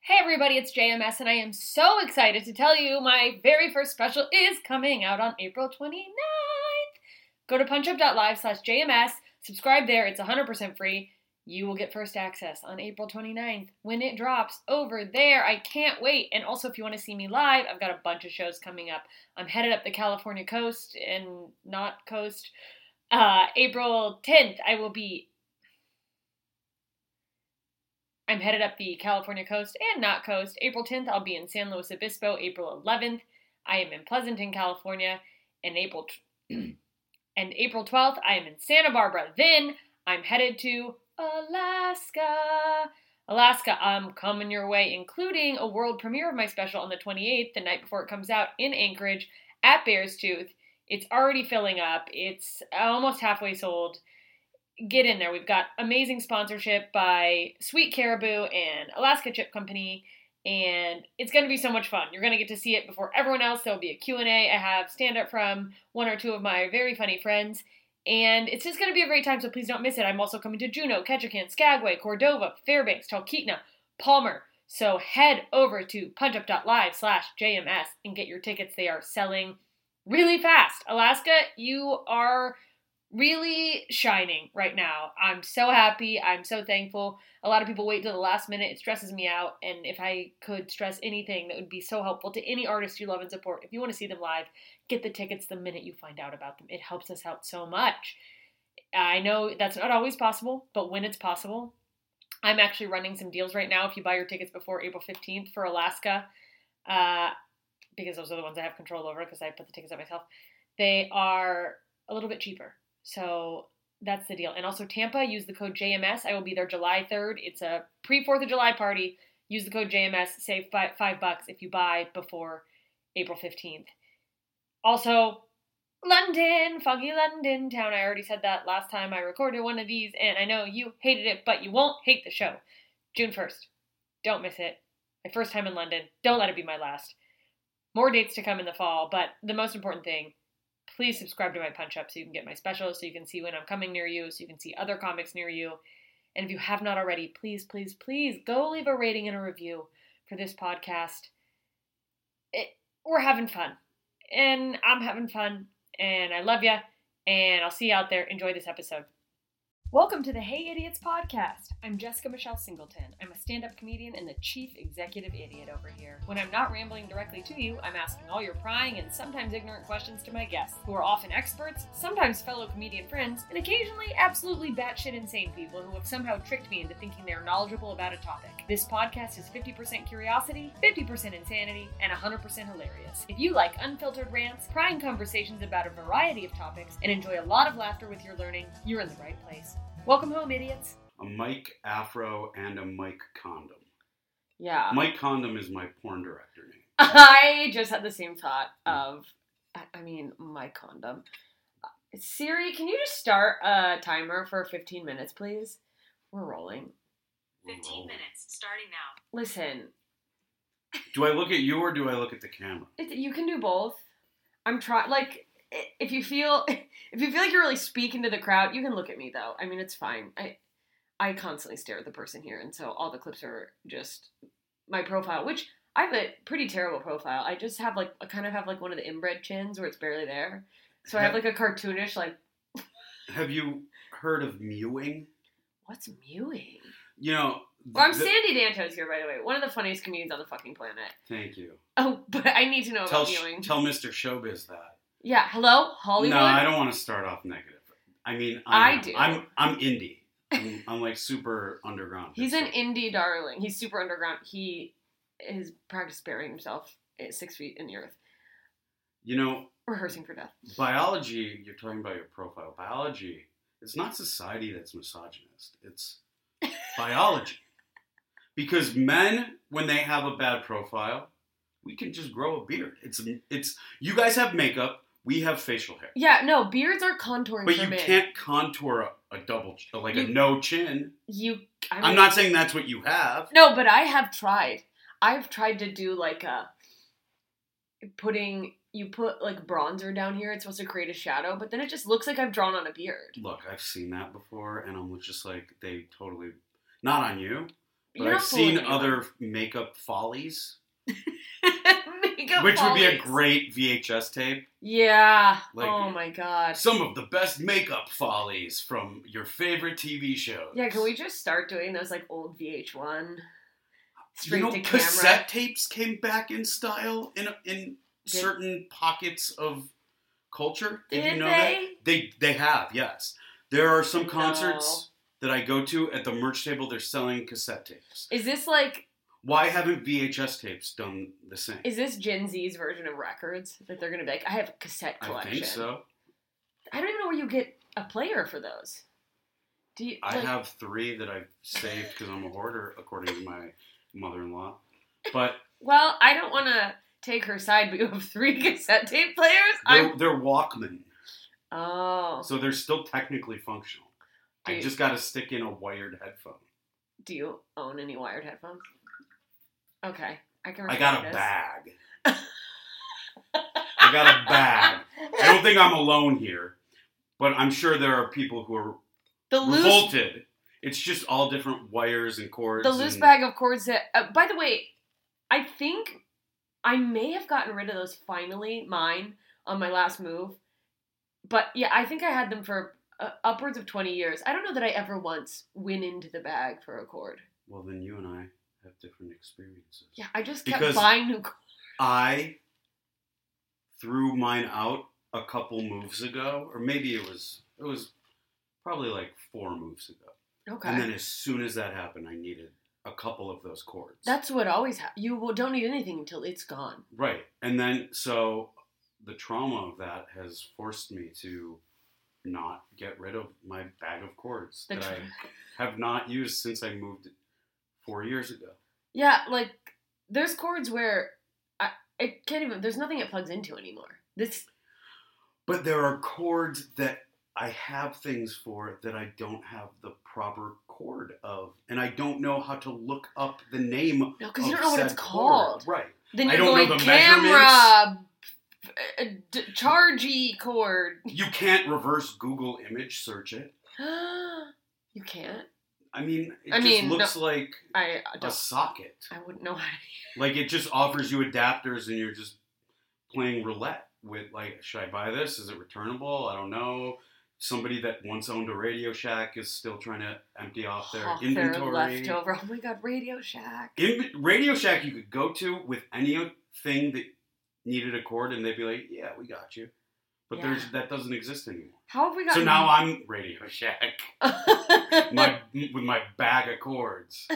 Hey everybody, it's JMS, and I am so excited to tell you my very first special is coming out on April 29th. Go to punchup.live/JMS, subscribe there, it's 100% free. You will get first access on April 29th when it drops over there. I can't wait. And also, if you want to see me live, I've got a bunch of shows coming up. I'm headed up the California coast and not coast. April 10th, I'm headed up the California coast and not coast. April 10th, I'll be in San Luis Obispo. April 11th, I am in Pleasanton, California. And April 12th, I am in Santa Barbara. Then I'm headed to Alaska. I'm coming your way, including a world premiere of my special on the 28th, the night before it comes out, in Anchorage at Bearstooth. It's already filling up. It's almost halfway sold. Get in there. We've got amazing sponsorship by Sweet Caribou and Alaska Chip Company, and it's going to be so much fun. You're going to get to see it before everyone else. There'll be a Q&A. I have stand-up from one or two of my very funny friends, and it's just going to be a great time, so please don't miss it. I'm also coming to Juneau, Ketchikan, Skagway, Cordova, Fairbanks, Talkeetna, Palmer. So head over to punchup.live/JMS and get your tickets. They are selling really fast. Alaska, you are really shining right now. I'm so happy. I'm so thankful. A lot of people wait till the last minute. It stresses me out. And if I could stress anything that would be so helpful to any artist you love and support, if you want to see them live, get the tickets the minute you find out about them. It helps us out so much. I know that's not always possible, but when it's possible, I'm actually running some deals right now if you buy your tickets before April 15th for Alaska, because those are the ones I have control over because I put the tickets up myself. They are a little bit cheaper. So that's the deal. And also Tampa, use the code JMS. I will be there July 3rd. It's a pre-4th of July party. Use the code JMS. Save $5 if you buy before April 15th. Also, London, foggy London town. I already said that last time I recorded one of these, and I know you hated it, but you won't hate the show. June 1st. Don't miss it. My first time in London. Don't let it be my last. More dates to come in the fall, but the most important thing, please subscribe to my Punch Up so you can get my specials, so you can see when I'm coming near you, so you can see other comics near you. And if you have not already, please, please, please go leave a rating and a review for this podcast. We're having fun. And I'm having fun. And I love you. And I'll see you out there. Enjoy this episode. Welcome to the Hey Idiots podcast. I'm Jessica Michelle Singleton. I'm a stand-up comedian and the chief executive idiot over here. When I'm not rambling directly to you, I'm asking all your prying and sometimes ignorant questions to my guests, who are often experts, sometimes fellow comedian friends, and occasionally absolutely batshit insane people who have somehow tricked me into thinking they're knowledgeable about a topic. This podcast is 50% curiosity, 50% insanity, and 100% hilarious. If you like unfiltered rants, prying conversations about a variety of topics, and enjoy a lot of laughter with your learning, you're in the right place. Welcome home, idiots. A Mike Afro and a Mike Condom. Yeah. Mike Condom is my porn director name. I just had the same thought of, Mike Condom. Siri, can you just start a timer for 15 minutes, please? We're rolling. 15 minutes, starting now. Listen. Do I look at you or do I look at the camera? You can do both. I'm trying, if you feel like you're really speaking to the crowd, you can look at me though. I mean, it's fine. I constantly stare at the person here, and so all the clips are just my profile, which I have a pretty terrible profile. I just have I kind of have one of the inbred chins where it's barely there. So I have a cartoonish Have you heard of mewing? What's mewing? Well, I'm Sandy Dantos here, by the way. One of the funniest comedians on the fucking planet. Thank you. Oh, but I need to know about mewing. Tell Mr. Showbiz that. Yeah, hello, Hollywood? No, I don't want to start off negative. I mean, I do. I'm indie. I'm super underground. He's an indie darling. He's super underground. He has practiced burying himself at 6 feet in the earth. Rehearsing for death. Biology, you're talking about your profile. Biology, it's not society that's misogynist. It's biology. Because men, when they have a bad profile, we can just grow a beard. It's you guys have makeup. We have facial hair. Yeah, no, beards are contouring but for men. But you can't contour a double, a no chin. I'm I'm not saying that's what you have. No, but I have tried. I've tried to do you put bronzer down here. It's supposed to create a shadow, but then it just looks like I've drawn on a beard. Look, I've seen that before, and I'm just they totally, not on you, You're I've not fooling seen anyone. other makeup follies, Makeup which would be a follies. great VHS tape. Yeah. Like- Oh my god. Some of the best makeup follies from your favorite TV shows. Yeah, can we just start doing those like old VH1 straight You know, to camera? cassette tapes came back in style in certain pockets of culture. Did you Did know they? that? They have, yes. There are some No. concerts that I go to at the merch table. They're selling cassette tapes. Is this like Why haven't VHS tapes done the same? is this Gen Z's version of records that they're gonna be like? I have a cassette collection. I think so. I don't even know where you get a player for those. Do you? I like- have 3 that I've saved because I'm a hoarder, according to my mother-in-law. But Well, I don't want to take her side, but you have 3 cassette tape players. they're Walkman, Oh. so they're still technically functional. I Dude. just got to stick in a wired headphone. Do you own any wired headphones? Okay, I can. I record got a this. bag. I got a bag. I don't think I'm alone here, but I'm sure there are people who are The loose, revolted. It's just all different wires and cords. the loose and- bag of cords that. By the way, I think I may have gotten rid of those finally, mine on my last move. But yeah, I think I had them for upwards of 20 years. I don't know that I ever once went into the bag for a cord. Well, then you and I have different experiences. Yeah, I just kept Because- buying new cords. I threw mine out a couple moves ago, or maybe it was probably like 4 moves ago. Okay. And then as soon as that happened, I needed a couple of those cords. That's what always happens. You don't need anything until it's gone. right. And then so the trauma of that has forced me to not get rid of my bag of cords The that tr- I have not used since I moved 4 years ago. Yeah, like there's cords where it can't even. There's nothing it plugs into anymore. This. But there are cords that I have things for that I don't have the proper cord of, and I don't know how to look up the name. No, because you of don't know what said it's cord. called. Right. Then I you're don't know going the camera, chargy cord. You can't reverse Google image search it. You can't. I mean, it I just mean, looks like I a don't. socket. I wouldn't know how to. Like it just offers you adapters, and you're just playing roulette with like, should I buy this? Is it returnable? I don't know. Somebody that once owned a Radio Shack is still trying to empty off their inventory. leftover. Oh my god, Radio Shack. Radio Shack you could go to with anything that needed a cord, and they'd be like, "Yeah, we got you." But Yeah. that doesn't exist anymore. How have we got? So now I'm Radio Shack, with my bag of cords.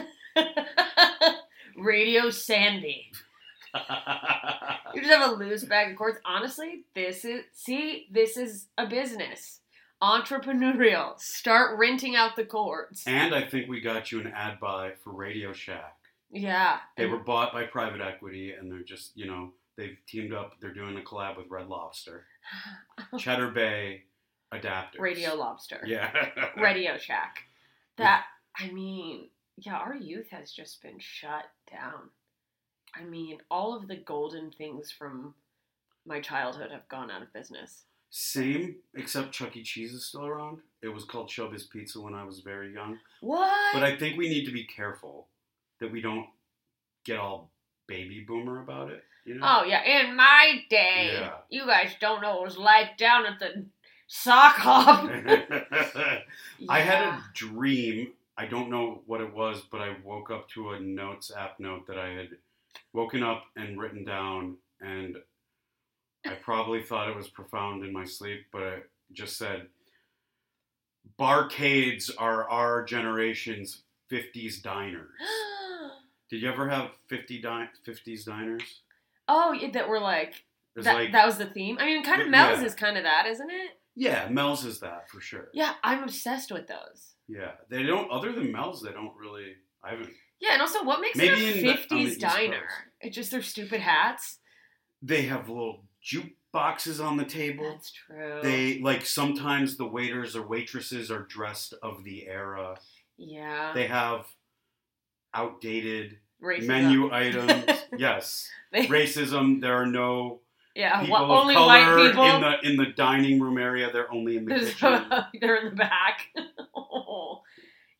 Radio Sandy. You just have a loose bag of cords. Honestly, this is a business. Entrepreneurial. Start renting out the cords. And I think we got you an ad buy for Radio Shack. Yeah. They were bought by private equity, and they're just, they've teamed up. They're doing a collab with Red Lobster, Cheddar Bay adapters. Radio Lobster. Yeah. Radio Shack. That, yeah, our youth has just been shut down. All of the golden things from my childhood have gone out of business. Same, except Chuck E. Cheese is still around. It was called Showbiz Pizza when I was very young. What? But I think we need to be careful that we don't get all baby boomer about it. Oh, yeah. In my day, Yeah. you guys don't know what it was like down at the sock hop. I had a dream. I don't know what it was, but I woke up to a notes app note that I had woken up and written down, and I probably thought it was profound in my sleep, but it just said, "Barcades are our generation's 50s diners." Did you ever have 50s diners? Oh, yeah, that were like There's that was the theme. Kind of Mel's Yeah. is kind of that, isn't it? Yeah, Mel's is that for sure. Yeah, I'm obsessed with those. Yeah, they don't. Other than Mel's, they don't really. I haven't. Yeah, and also, what makes Maybe it a on the 50s East diner? Coast. It's just their stupid hats. They have little jukeboxes on the table. That's true. They sometimes the waiters or waitresses are dressed of the era. Yeah. They have outdated Racism. menu items. Yes, They- racism. There are no yeah, people of only color white people. in the dining room area. They're only in the There's- kitchen. They're in the back.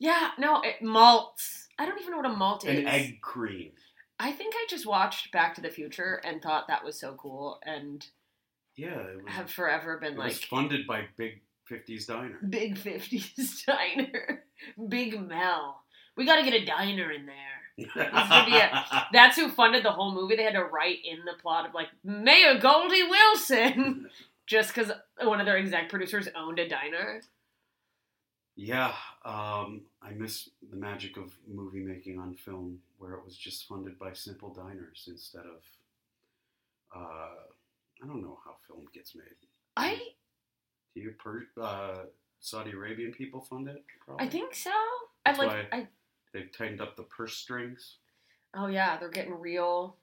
Yeah, no, malts. I don't even know what a malt is. An egg cream. I think I just watched Back to the Future and thought that was so cool and have forever been it was funded by Big 50s Diner. Big 50s Diner. Big Mel. We got to get a diner in there. That's who funded the whole movie. They had to write in the plot of, like, Mayor Goldie Wilson. Just because one of their exec producers owned a diner. Yeah, I miss the magic of movie making on film, where it was just funded by simple diners instead of, I don't know how film gets made. Do you Saudi Arabian people fund it? Probably? I think so. That's why they've tightened up the purse strings. Oh yeah, they're getting real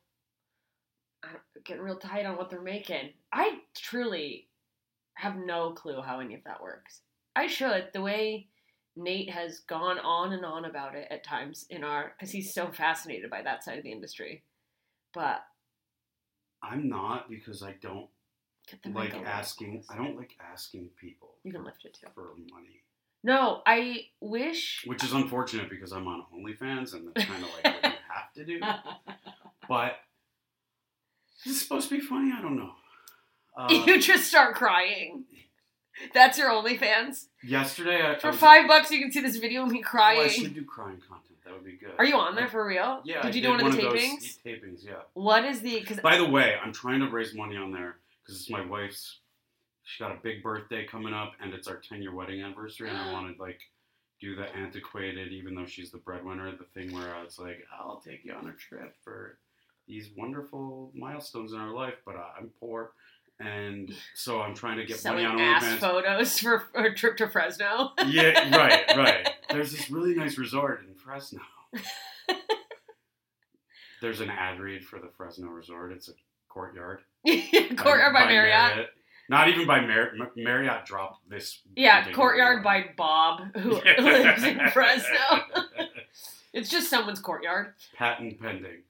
tight on what they're making. I truly have no clue how any of that works. I should. The way Nate has gone on and on about it at times because he's so fascinated by that side of the industry. But I'm not, because I don't like asking. I don't like asking people. You can lift it too. For money. No, I wish. Which is unfortunate because I'm on OnlyFans and that's kind of like what you have to do. But is it supposed to be funny? I don't know. You just start crying. That's your OnlyFans? Yesterday, for $5 you can see this video of me crying. Oh, I should do crying content. That would be good. Are you on there for real? Yeah. Did you do one of the tapings? Tapings, yeah. What is By the way, I'm trying to raise money on there because it's my wife's. She got a big birthday coming up, and it's our 10-year wedding anniversary, and I wanted do the antiquated, even though she's the breadwinner, the thing where I was like, I'll take you on a trip for these wonderful milestones in our life, but I'm poor. And so I'm trying to get money on OnlyFans. Ass photos for a trip to Fresno. Yeah, right. There's this really nice resort in Fresno. There's an ad read for the Fresno resort. It's a Courtyard. Courtyard by Marriott. Not even by Marriott dropped this. Yeah, Courtyard by Bob, who lives in Fresno. It's just someone's courtyard. Patent pending.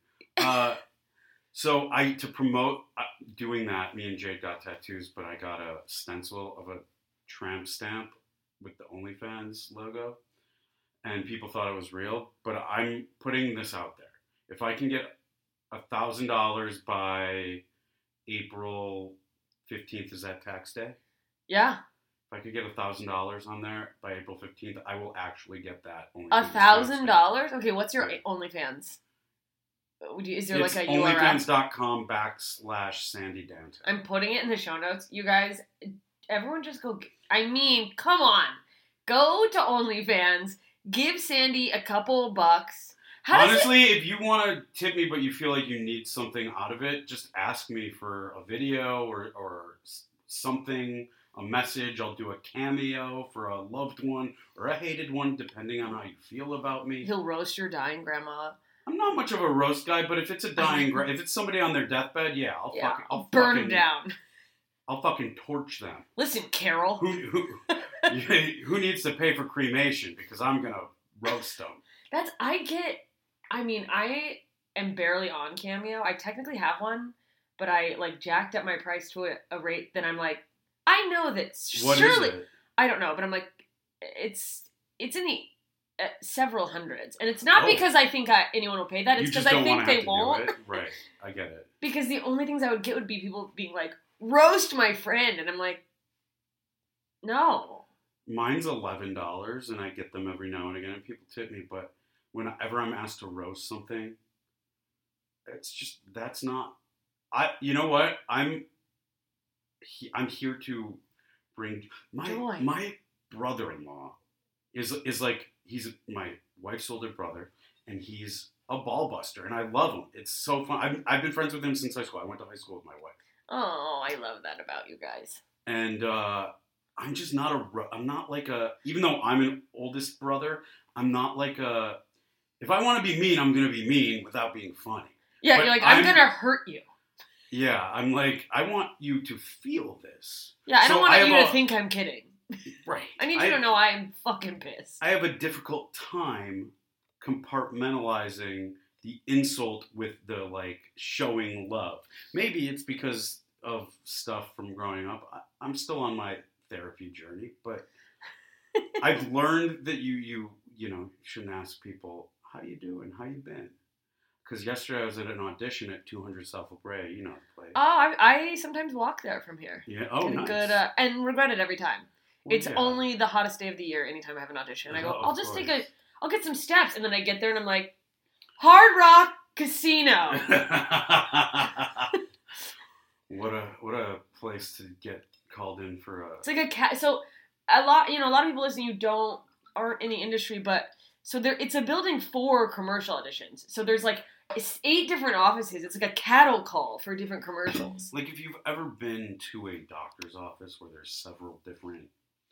So to promote doing that, me and Jade got tattoos, but I got a stencil of a tramp stamp with the OnlyFans logo, and people thought it was real. But I'm putting this out there. If I can get $1,000 by April 15th, is that tax day? Yeah. If I could get $1,000 on there by April 15th, I will actually get that. $1,000? Okay, what's your OnlyFans? Is there it's like a URL? OnlyFans.com/Sandy Danton. I'm putting it in the show notes. You guys, everyone just go. I mean, come on. Go to OnlyFans. Give Sandy a couple bucks. Honestly, if you want to tip me but you feel like you need something out of it, just ask me for a video or something, a message. I'll do a cameo for a loved one or a hated one, depending on how you feel about me. He'll roast your dying grandma. I'm not much of a roast guy, but if it's a dying if it's somebody on their deathbed, I'll burn them down. I'll fucking torch them. Listen, Carol. Who needs to pay for cremation? Because I'm gonna roast them. I am barely on Cameo. I technically have one, but I jacked up my price to a rate that I'm like, I know that what surely is it? I don't know, but I'm like, it's in the several hundreds, and it's not because I think anyone will pay that. It's because I think they won't. Right, I get it. Because the only things I would get would be people being like, roast my friend, and I'm like, no. Mine's $11, and I get them every now and again, and people tip me, but whenever I'm asked to roast something, it's just, that's not, you know what, I'm here to bring, my brother-in-law is like, he's my wife's older brother, and he's a ball buster, and I love him. It's so fun. I've been friends with him since high school. I went to high school with my wife. Oh, I love that about you guys. And I'm just not I'm not like even though I'm an oldest brother, I'm not like if I want to be mean, I'm going to be mean without being funny. Yeah, but you're like, I'm going to hurt you. Yeah, I'm like, I want you to feel this. Yeah, I don't want you to think I'm kidding. Right. I need you to know I'm fucking pissed. I have a difficult time compartmentalizing the insult with the, showing love. Maybe it's because of stuff from growing up. I'm still on my therapy journey, but I've learned that you shouldn't ask people, how you doing? How you been? Because yesterday I was at an audition at 200 South La Brea, the place. Oh, I sometimes walk there from here. Yeah, oh, Get a nice. Good, and regret it every time. Well, It's yeah. only the hottest day of the year anytime I have an audition. I go, Of I'll just course. I'll get some steps. And then I get there and I'm like, Hard Rock Casino. What a place to get called in for a... It's like a cat. So a lot of people listening aren't in the industry, but so it's a building for commercial auditions. So there's like 8 different offices. It's like a cattle call for different commercials. Like if you've ever been to a doctor's office where there's several different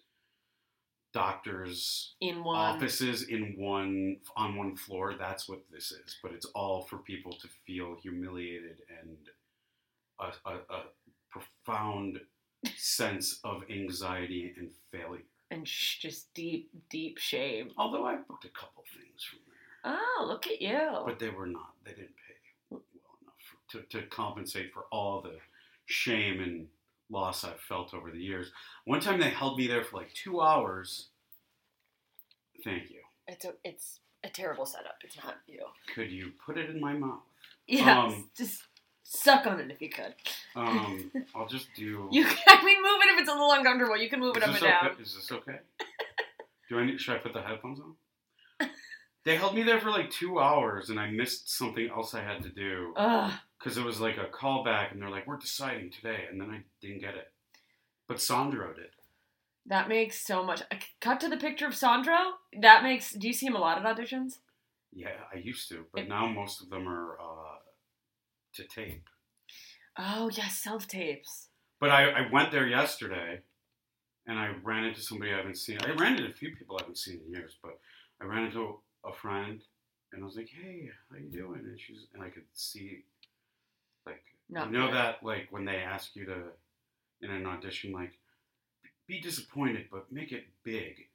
doctors' In one. offices on one floor, that's what this is. But it's all for people to feel humiliated and a profound sense of anxiety and failure. And just deep, deep shame. Although I booked a couple things from there. Oh, look at you. But they didn't pay well enough to compensate for all the shame and loss I've felt over the years. One time they held me there for like 2 hours. Thank you. It's a terrible setup. It's not you. Could you put it in my mouth? Yeah, just suck on it if you could. I'll just do... Move it if it's a little uncomfortable. You can move it up and down. Is this okay? Should I put the headphones on? They held me there for like 2 hours, and I missed something else I had to do. Ugh. Because it was like a callback, and they're like, we're deciding today, and then I didn't get it. But Sandro did. That makes so much... Cut to the picture of Sandro. Do you see him a lot at auditions? Yeah, I used to, but now most of them are to tape. Oh, yes, self-tapes. But I went there yesterday, and I ran into somebody I haven't seen. I ran into a few people I haven't seen in years, but I ran into a friend, and I was like, hey, how you doing? And I could see, like, Not you know good. that, like, when they ask you to, in an audition, like, be disappointed, but make it big.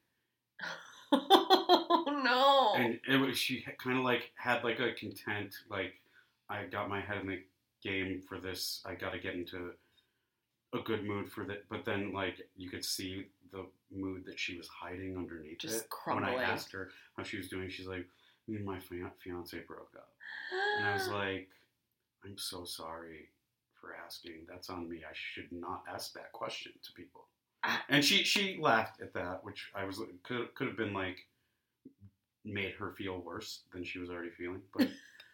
Oh, no. And she kind of, like, had, like, a content, like, I got my head in the game for this. I got to get into a good mood for that. But then, like, you could see the mood that she was hiding underneath Just it. crumbling. When I asked her how she was doing, she's like, me and my fiance broke up. And I was like, I'm so sorry for asking. That's on me. I should not ask that question to people. And she laughed at that, which could have been like made her feel worse than she was already feeling. But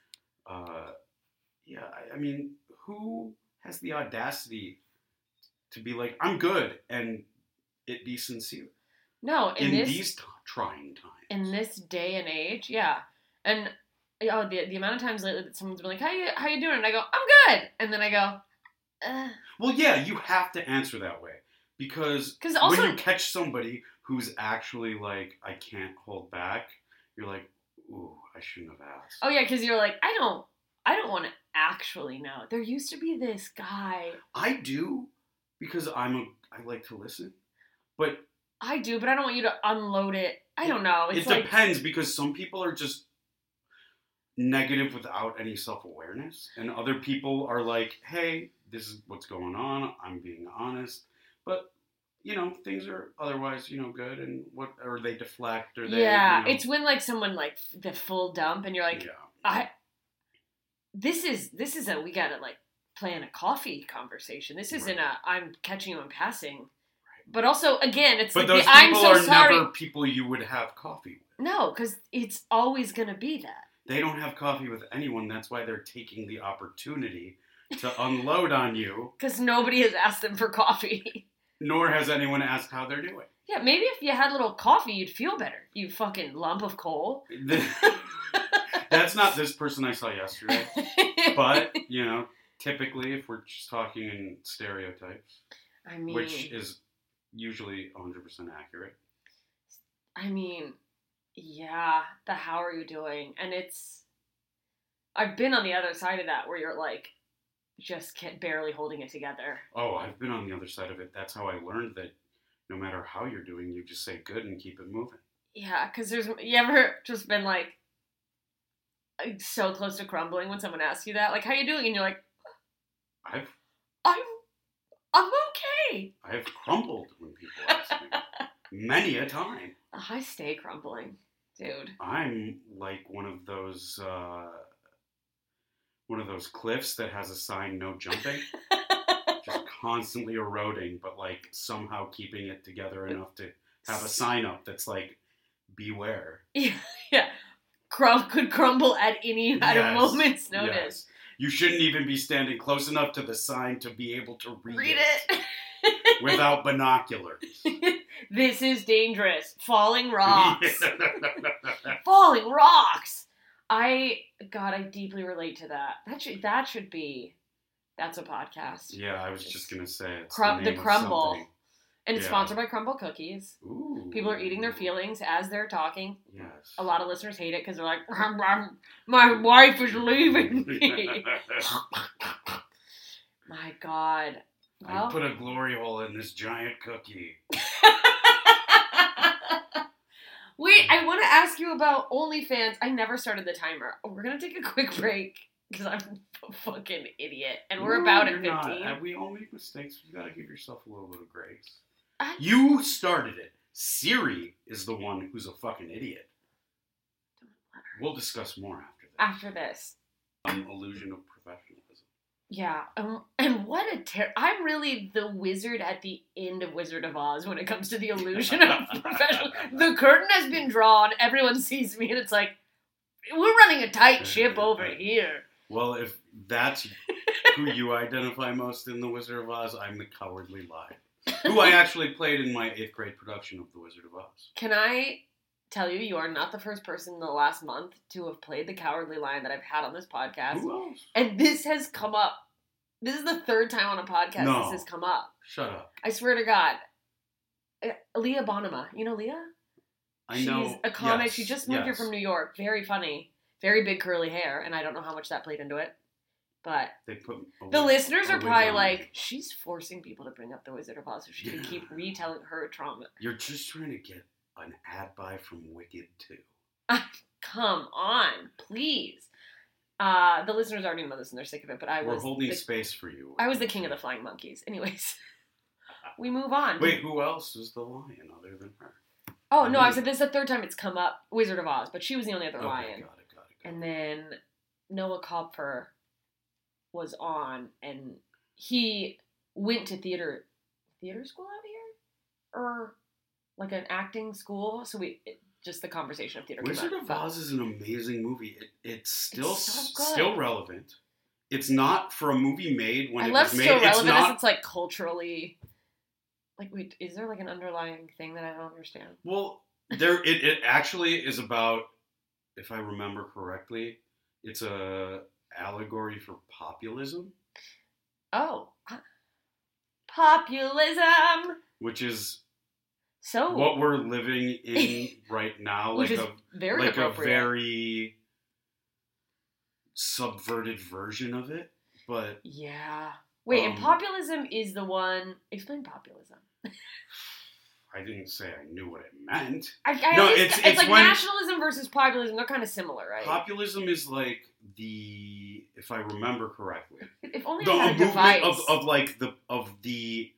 yeah, I mean, who has the audacity to be like, I'm good, and it be sincere? No, in these trying times. In this day and age, yeah. And the amount of times lately that someone's been like, how you doing? And I go, I'm good. And then I go, Well, yeah, you have to answer that way. Because also, when you catch somebody who's actually like, I can't hold back, you're like, ooh, I shouldn't have asked. Oh yeah, because you're like, I don't want to actually know. There used to be this guy. I do, because I like to listen. But I do, but I don't want you to unload it. I don't know. It's it depends, because some people are just negative without any self-awareness. And other people are like, hey, this is what's going on. I'm being honest. But, things are otherwise, good, and or they deflect, or they... Yeah, it's when, like, someone, like, the full dump, and you're like, yeah. This is a, we gotta, like, plan a coffee conversation. This isn't I'm catching you in passing. Right. But also, again, it's but like those the I'm people so are sorry. never people you would have coffee with. No, because it's always gonna be that. They don't have coffee with anyone. That's why they're taking the opportunity to unload on you. Because nobody has asked them for coffee. Nor has anyone asked how they're doing. Yeah, maybe if you had a little coffee, you'd feel better. You fucking lump of coal. That's not this person I saw yesterday. But, typically, if we're just talking in stereotypes, I mean, which is usually 100% accurate. I mean, yeah, the how are you doing? And I've been on the other side of that where you're like, just barely holding it together. Oh, I've been on the other side of it. That's how I learned that no matter how you're doing, you just say good and keep it moving. Yeah, because you ever just been like so close to crumbling when someone asks you that? Like, how you doing? And you're like, I'm okay. I've crumbled when people ask me. Many a time. I stay crumbling. Dude. I'm like one of those cliffs that has a sign "No jumping," just constantly eroding, but like somehow keeping it together enough to have a sign up that's like "Beware." Yeah. Could crumble at a moment's notice. Yes. You shouldn't even be standing close enough to the sign to be able to read it without binoculars. This is dangerous. Falling rocks. Falling rocks. I deeply relate to that. That's a podcast. Yeah, I was just gonna say it's the Crumble. Something. And it's sponsored by Crumble Cookies. Ooh. People are eating their feelings as they're talking. Yes. A lot of listeners hate it because they're like, my wife is leaving me. My God. Well, I put a glory hole in this giant cookie. Wait, I want to ask you about OnlyFans. I never started the timer. We're going to take a quick break because I'm a fucking idiot. And we're about at 15. We all make mistakes. You got to give yourself a little bit of grace. You started it. Siri is the one who's a fucking idiot. We'll discuss more after this. Illusion of professionalism. Yeah. And what I'm really the wizard at the end of Wizard of Oz when it comes to the illusion of professional. The curtain has been drawn. Everyone sees me and it's like, we're running a tight ship over here. Well, if that's who you identify most in the Wizard of Oz, I'm the Cowardly Lion. Who I actually played in my 8th grade production of The Wizard of Oz. Can I tell you are not the first person in the last month to have played the Cowardly Lion that I've had on this podcast. Who else? And this has come up. This is the third time on a podcast this has come up. Shut up. I swear to God. Leah Bonema. You know Leah? I know. She's a comic. Yes, She just moved here from New York. Very funny. Very big curly hair. And I don't know how much that played into it. But the listeners are probably like, she's forcing people to bring up The Wizard of Oz so she can keep retelling her trauma. You're just trying to get an ad buy from Wicked 2. Come on, please. The listeners already know this and they're sick of it, but We're holding space for you. I was the king of the flying monkeys. Anyways, we move on. Wait, who else was the lion other than her? Oh, no, I said this is the third time it's come up, Wizard of Oz, but she was the only other lion. Got it. And then Noah Kopfer was on, and he went to theater school out here? Or like an acting school? So just the conversation of theater. Wizard of Oz is an amazing movie. It's still so still relevant. It's not for a movie made when I it love was made. Still relevant as it's like culturally. Like, wait, is there like an underlying thing that I don't understand? Well, it actually is about, if I remember correctly, it's a allegory for populism. Oh, populism, which is so what we're living in right now, which is very a very subverted version of it. But yeah, wait, and populism is the one. Explain populism. I didn't say I knew what it meant. It's like nationalism versus populism. They're kind of similar, right? Populism is like if I remember correctly, if only I had a device of the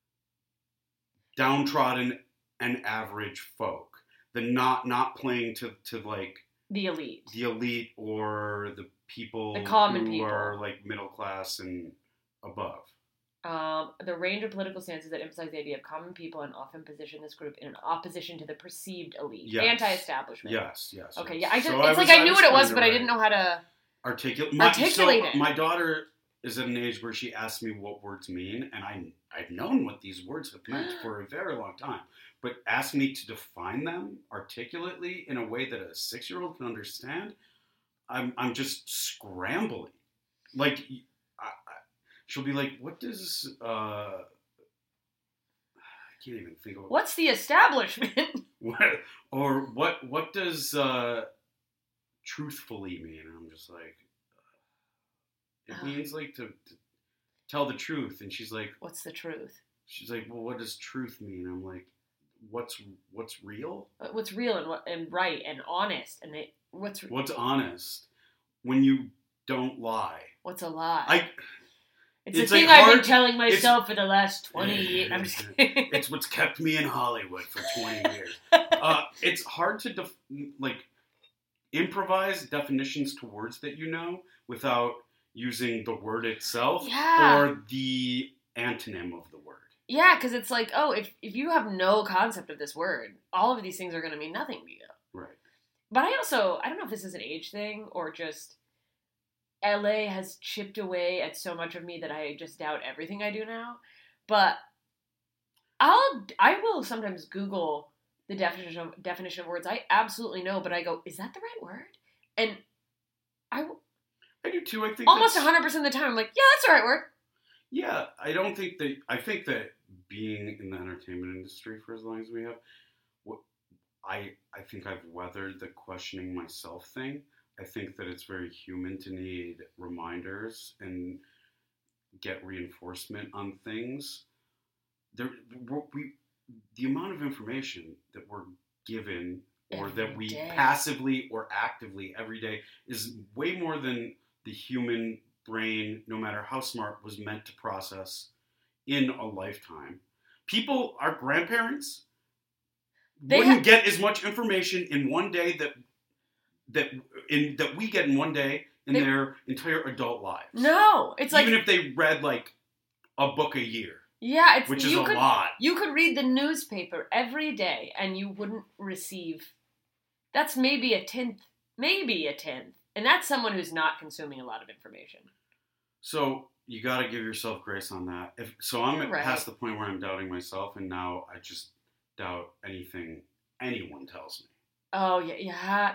downtrodden and average folk, the not playing to like the elite or the people the common who people are like middle class and above. The range of political stances that emphasize the idea of common people and often position this group in opposition to the perceived elite. Yes. Anti-establishment. Yes. Okay, yeah. I knew what it was, but I didn't know how to articulate it. My daughter is at an age where she asks me what words mean, and I've known what these words have meant for a very long time. But ask me to define them articulately in a way that a 6-year-old can understand, I'm just scrambling. Like, she'll be like, what does, I can't even think of it. What's the establishment? What does truthfully mean? And I'm just like, it means like to tell the truth. And she's like, what's the truth? She's like, well, what does truth mean? I'm like, what's real? What's real and right and honest and what's honest? When you don't lie. What's a lie? It's the It's thing like I've been hard- telling myself for the last 20 years. I'm just kidding. It's what's kept me in Hollywood for 20 years. It's hard to improvise definitions to words that you know without using the word itself or the antonym of the word. Yeah, because it's like, oh, if you have no concept of this word, all of these things are going to mean nothing to you. Right. But I don't know if this is an age thing or just LA has chipped away at so much of me that I just doubt everything I do now. But I will sometimes Google the definition of words I absolutely know, but I go, is that the right word? And I do too. I think almost 100% of the time I'm like, yeah, that's the right word. Yeah, I think that being in the entertainment industry for as long as we have, I think I've weathered the questioning myself thing. I think that it's very human to need reminders and get reinforcement on things. The amount of information that we're given or that we passively or actively every day is way more than the human brain, no matter how smart, was meant to process in a lifetime. People, our grandparents, wouldn't get as much information in one day that we get in one day in their entire adult lives. No, it's like even if they read like a book a year. Yeah, which is a lot. You could read the newspaper every day and you wouldn't receive. That's maybe a tenth, and that's someone who's not consuming a lot of information. So you got to give yourself grace on that. I'm past the point where I'm doubting myself, and now I just doubt anything anyone tells me. Oh yeah,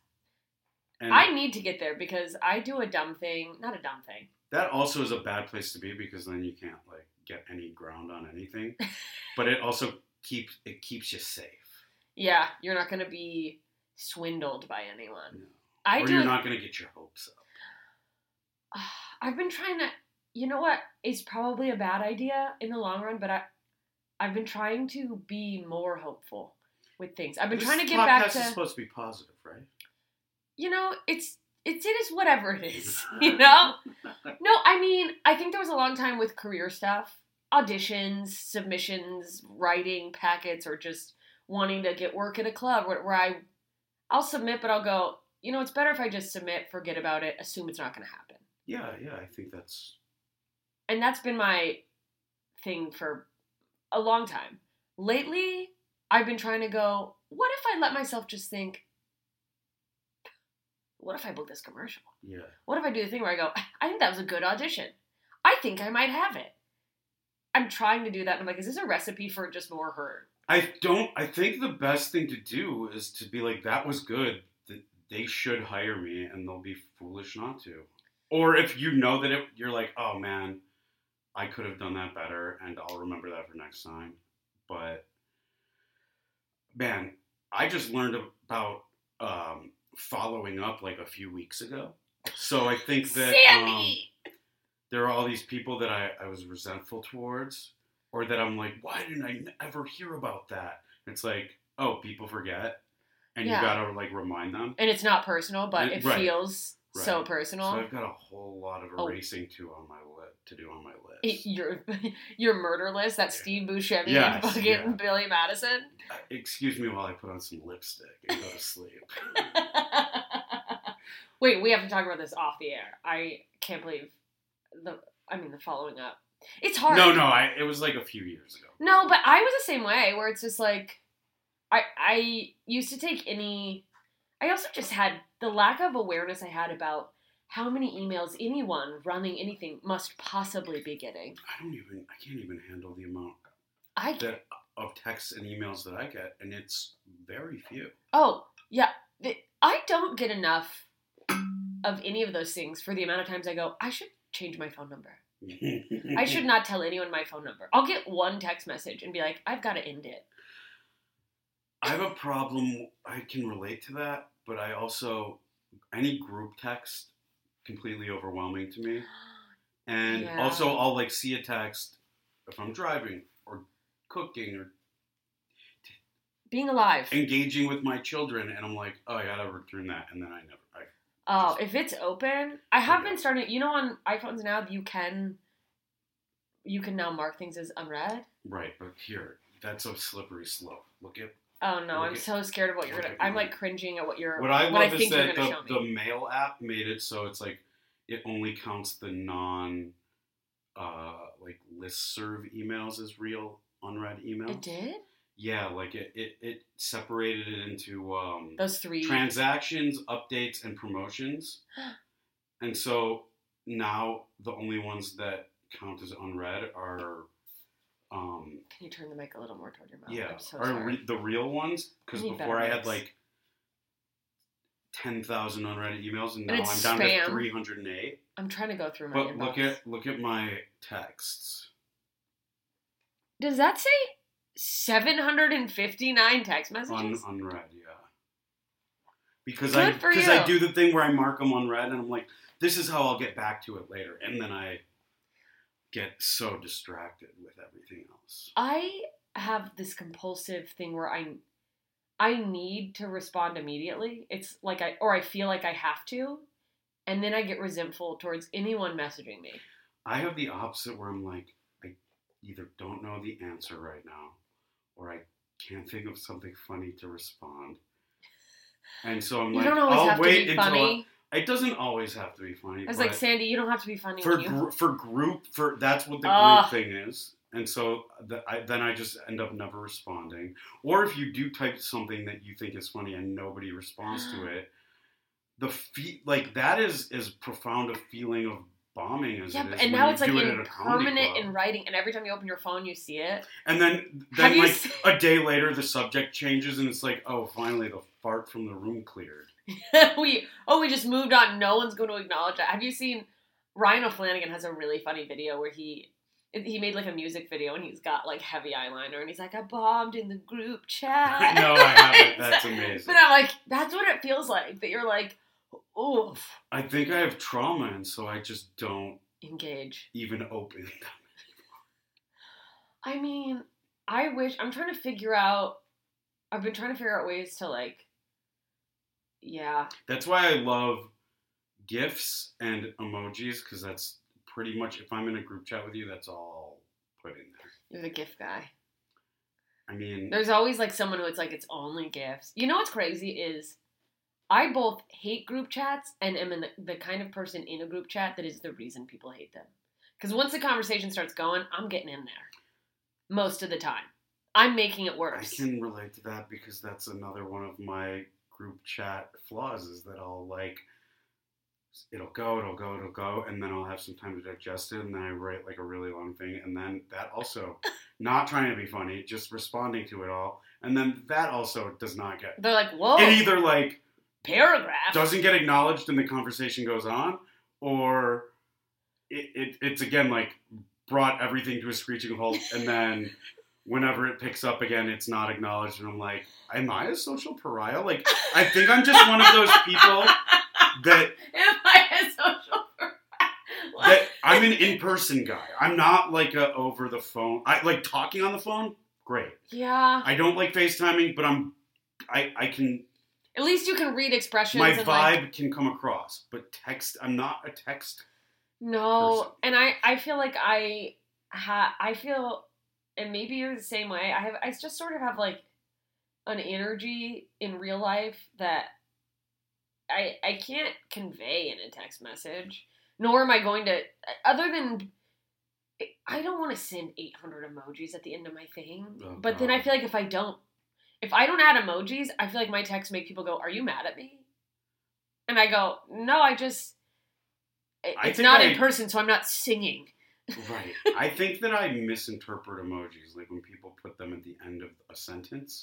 I need to get there because I do not a dumb thing. That also is a bad place to be because then you can't like get any ground on anything. But it also keeps you safe. Yeah, you're not going to be swindled by anyone. No. You're not going to get your hopes up. I've been trying to, you know what, it's probably a bad idea in the long run, but I've been trying to be more hopeful with things. I've been trying to get back to... This podcast is supposed to be positive, right? You know, it is whatever it is, you know? No, I mean, I think there was a long time with career stuff, auditions, submissions, writing packets, or just wanting to get work at a club where I'll submit, but I'll go, you know, it's better if I just submit, forget about it, assume it's not going to happen. Yeah, I think that's... And that's been my thing for a long time. Lately, I've been trying to go, what if I let myself just think, what if I book this commercial? Yeah. What if I do the thing where I go, I think that was a good audition. I think I might have it. I'm trying to do that, and I'm like, is this a recipe for just more hurt? I think the best thing to do is to be like, that was good. They should hire me, and they'll be foolish not to. Or if you know that you're like, oh man, I could have done that better, and I'll remember that for next time. But, man, I just learned about following up like a few weeks ago. So I think that there are all these people that I was resentful towards, or that I'm like, why didn't I ever hear about that? It's like, oh, people forget, and you gotta like remind them. And it's not personal, but it feels so personal. So I've got a whole lot of erasing to do on my list. Your murder list, that Steve Buscemi and fucking Billy Madison. Excuse me while I put on some lipstick and go to sleep. Wait, we have to talk about this off the air. I can't believe the following up. It's hard. No, it was like a few years ago. No, but I was the same way, where it's just like, I used to take I also just had the lack of awareness I had about how many emails anyone running anything must possibly be getting. I can't even handle the amount of texts and emails that I get, and it's very few. Oh, yeah. I don't get enough of any of those things for the amount of times I go, I should change my phone number. I should not tell anyone my phone number. I'll get one text message and be like, I've got to end it. I have a problem. I can relate to that, but I also, any group text, completely overwhelming to me. And also I'll like see a text if I'm driving or cooking or being alive, engaging with my children, and I'm like, oh, I gotta return that, and then if it's open, I have been starting, you know, on iPhones now, you can you can now mark things as unread. Right, but here, that's a slippery slope. Look at Oh no, Look I'm at- so scared of what you're look gonna. at I'm me. like cringing at what you're. what I what love I is think you're that gonna show the me. mail app made it so it's like it only counts the non like listserv emails as real unread emails. It did. Yeah, like it separated it into Those three. transactions, updates, and promotions. And so now the only ones that count as unread are Can you turn the mic a little more toward your mouth? yeah, I'm so are sorry. the real ones, because I need before I better had mics. like 10,000 unread emails, and now And I'm it's down spam. to 308. I'm trying to go through my But inbox. look at my texts. Does that say 759 text messages? Unread, yeah. Because Good for you. I do the thing where I mark them unread, and I'm like, this is how I'll get back to it later, and then I get so distracted with everything else. I have this compulsive thing where I need to respond immediately. It's like I feel like I have to, and then I get resentful towards anyone messaging me. I have the opposite where I'm like, I either don't know the answer right now, or I can't think of something funny to respond. And so I'm You like, don't always I'll have to wait be until funny. it doesn't always have to be funny. I was but like, Sandy, you don't have to be funny. for when you... for that's what the Ugh. group thing is. And so then I just end up never responding. Or if you do type something that you think is funny and nobody responds to it, like that is as profound a feeling of bombing as Yeah, it is. and when now you it's like do it in at a comedy permanent club. in writing, and every time you open your phone, you see it. And then Have you like seen- a day later, the subject changes, and it's like, oh, finally the fart from the room cleared. we just moved on. No one's going to acknowledge that. Have you seen Ryan O'Flanagan has a really funny video where he made like a music video and he's got like heavy eyeliner and he's like, I bombed in the group chat. No, I haven't. That's amazing. But I'm like, that's what it feels like. That you're like, oof. I think I have trauma, and so I just don't Engage. even open them. I mean, I've been trying to figure out ways to like, yeah. That's why I love GIFs and emojis, because that's pretty much, if I'm in a group chat with you, that's all I'll put in there. You're the gift guy. I mean, There's always like someone who it's like, it's only gifts. You know what's crazy is I both hate group chats and am the kind of person in a group chat that is the reason people hate them. Because once the conversation starts going, I'm getting in there. Most of the time. I'm making it I worse. can relate to that, because that's another one of my group chat flaws, is that I'll like, it'll go, and then I'll have some time to digest it, and then I write like a really long thing, and then that also, not trying to be funny, just responding to it all, and then that also does not get, They're like, whoa, it either like paragraph. doesn't get acknowledged and the conversation goes on, or it's again like brought everything to a screeching halt, and then whenever it picks up again, it's not acknowledged, and I'm like, am I a social pariah? Like, I think I'm just one of those people that Am I a social that I'm an in-person guy. I'm not like a over the phone. I like talking on the phone. Great. Yeah. I don't like FaceTiming, but I can. At least you can read expressions. My and vibe like, can come across, but text. I'm not a text. no, person. and I feel like I feel, and maybe you're the same way. I just sort of have like an energy in real life that I can't convey in a text message. Nor am I going to, other than, I don't want to send 800 emojis at the end of my thing. Oh, but then I God. feel like if I don't add emojis, I feel like my texts make people go, are you mad at me? And I go, no, it's think not I- in person, so I'm not singing. Right. I think that I misinterpret emojis, like when people put them at the end of a sentence.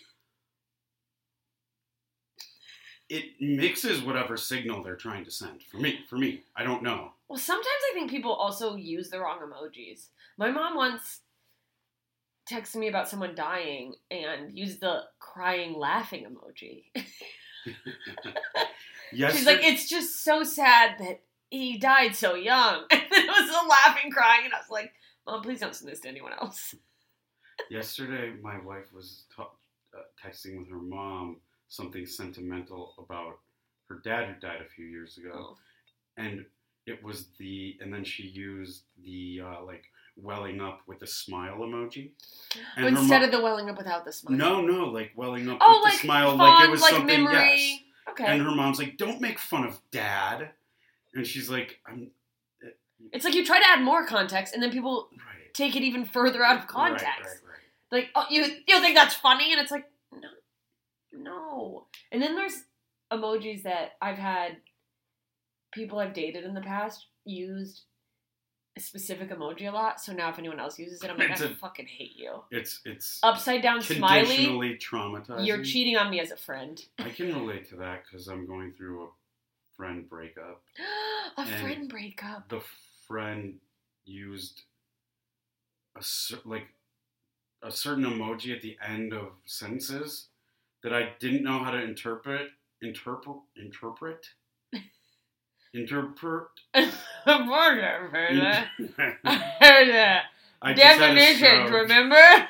It mixes whatever signal they're trying to send. For me, I don't know. Well, sometimes I think people also use the wrong emojis. My mom once texted me about someone dying and used the crying laughing emoji. Yes, She's like, it's just so sad that he died so young. And then it was a laughing, crying, and I was like, Mom, please don't send this to anyone else. yesterday my wife was texting with her mom something sentimental about her dad who died a few years ago. Oh. And it was and then she used the like welling up with the smile emoji. And Instead of the welling up without the smile. No, like welling up Oh, with like the smile, fond, like it was like something. memory. Yes. Okay. And her mom's like, "Don't make fun of Dad," and she's like, It's like you try to add more context, and then people take it even further out of context. Right. Like, oh, you think that's funny, and it's like, no. And then there's emojis that I've had people I've dated in the past used a specific emoji a lot. So now if anyone else uses it, I'm like, I fucking hate you. It's upside down smiley. Conditionally traumatizing. You're cheating on me as a friend. I can relate to that because I'm going through a friend breakup. Friend breakup. The friend used a certain emoji at the end of sentences that I didn't know how to interpret. Definitions, remember?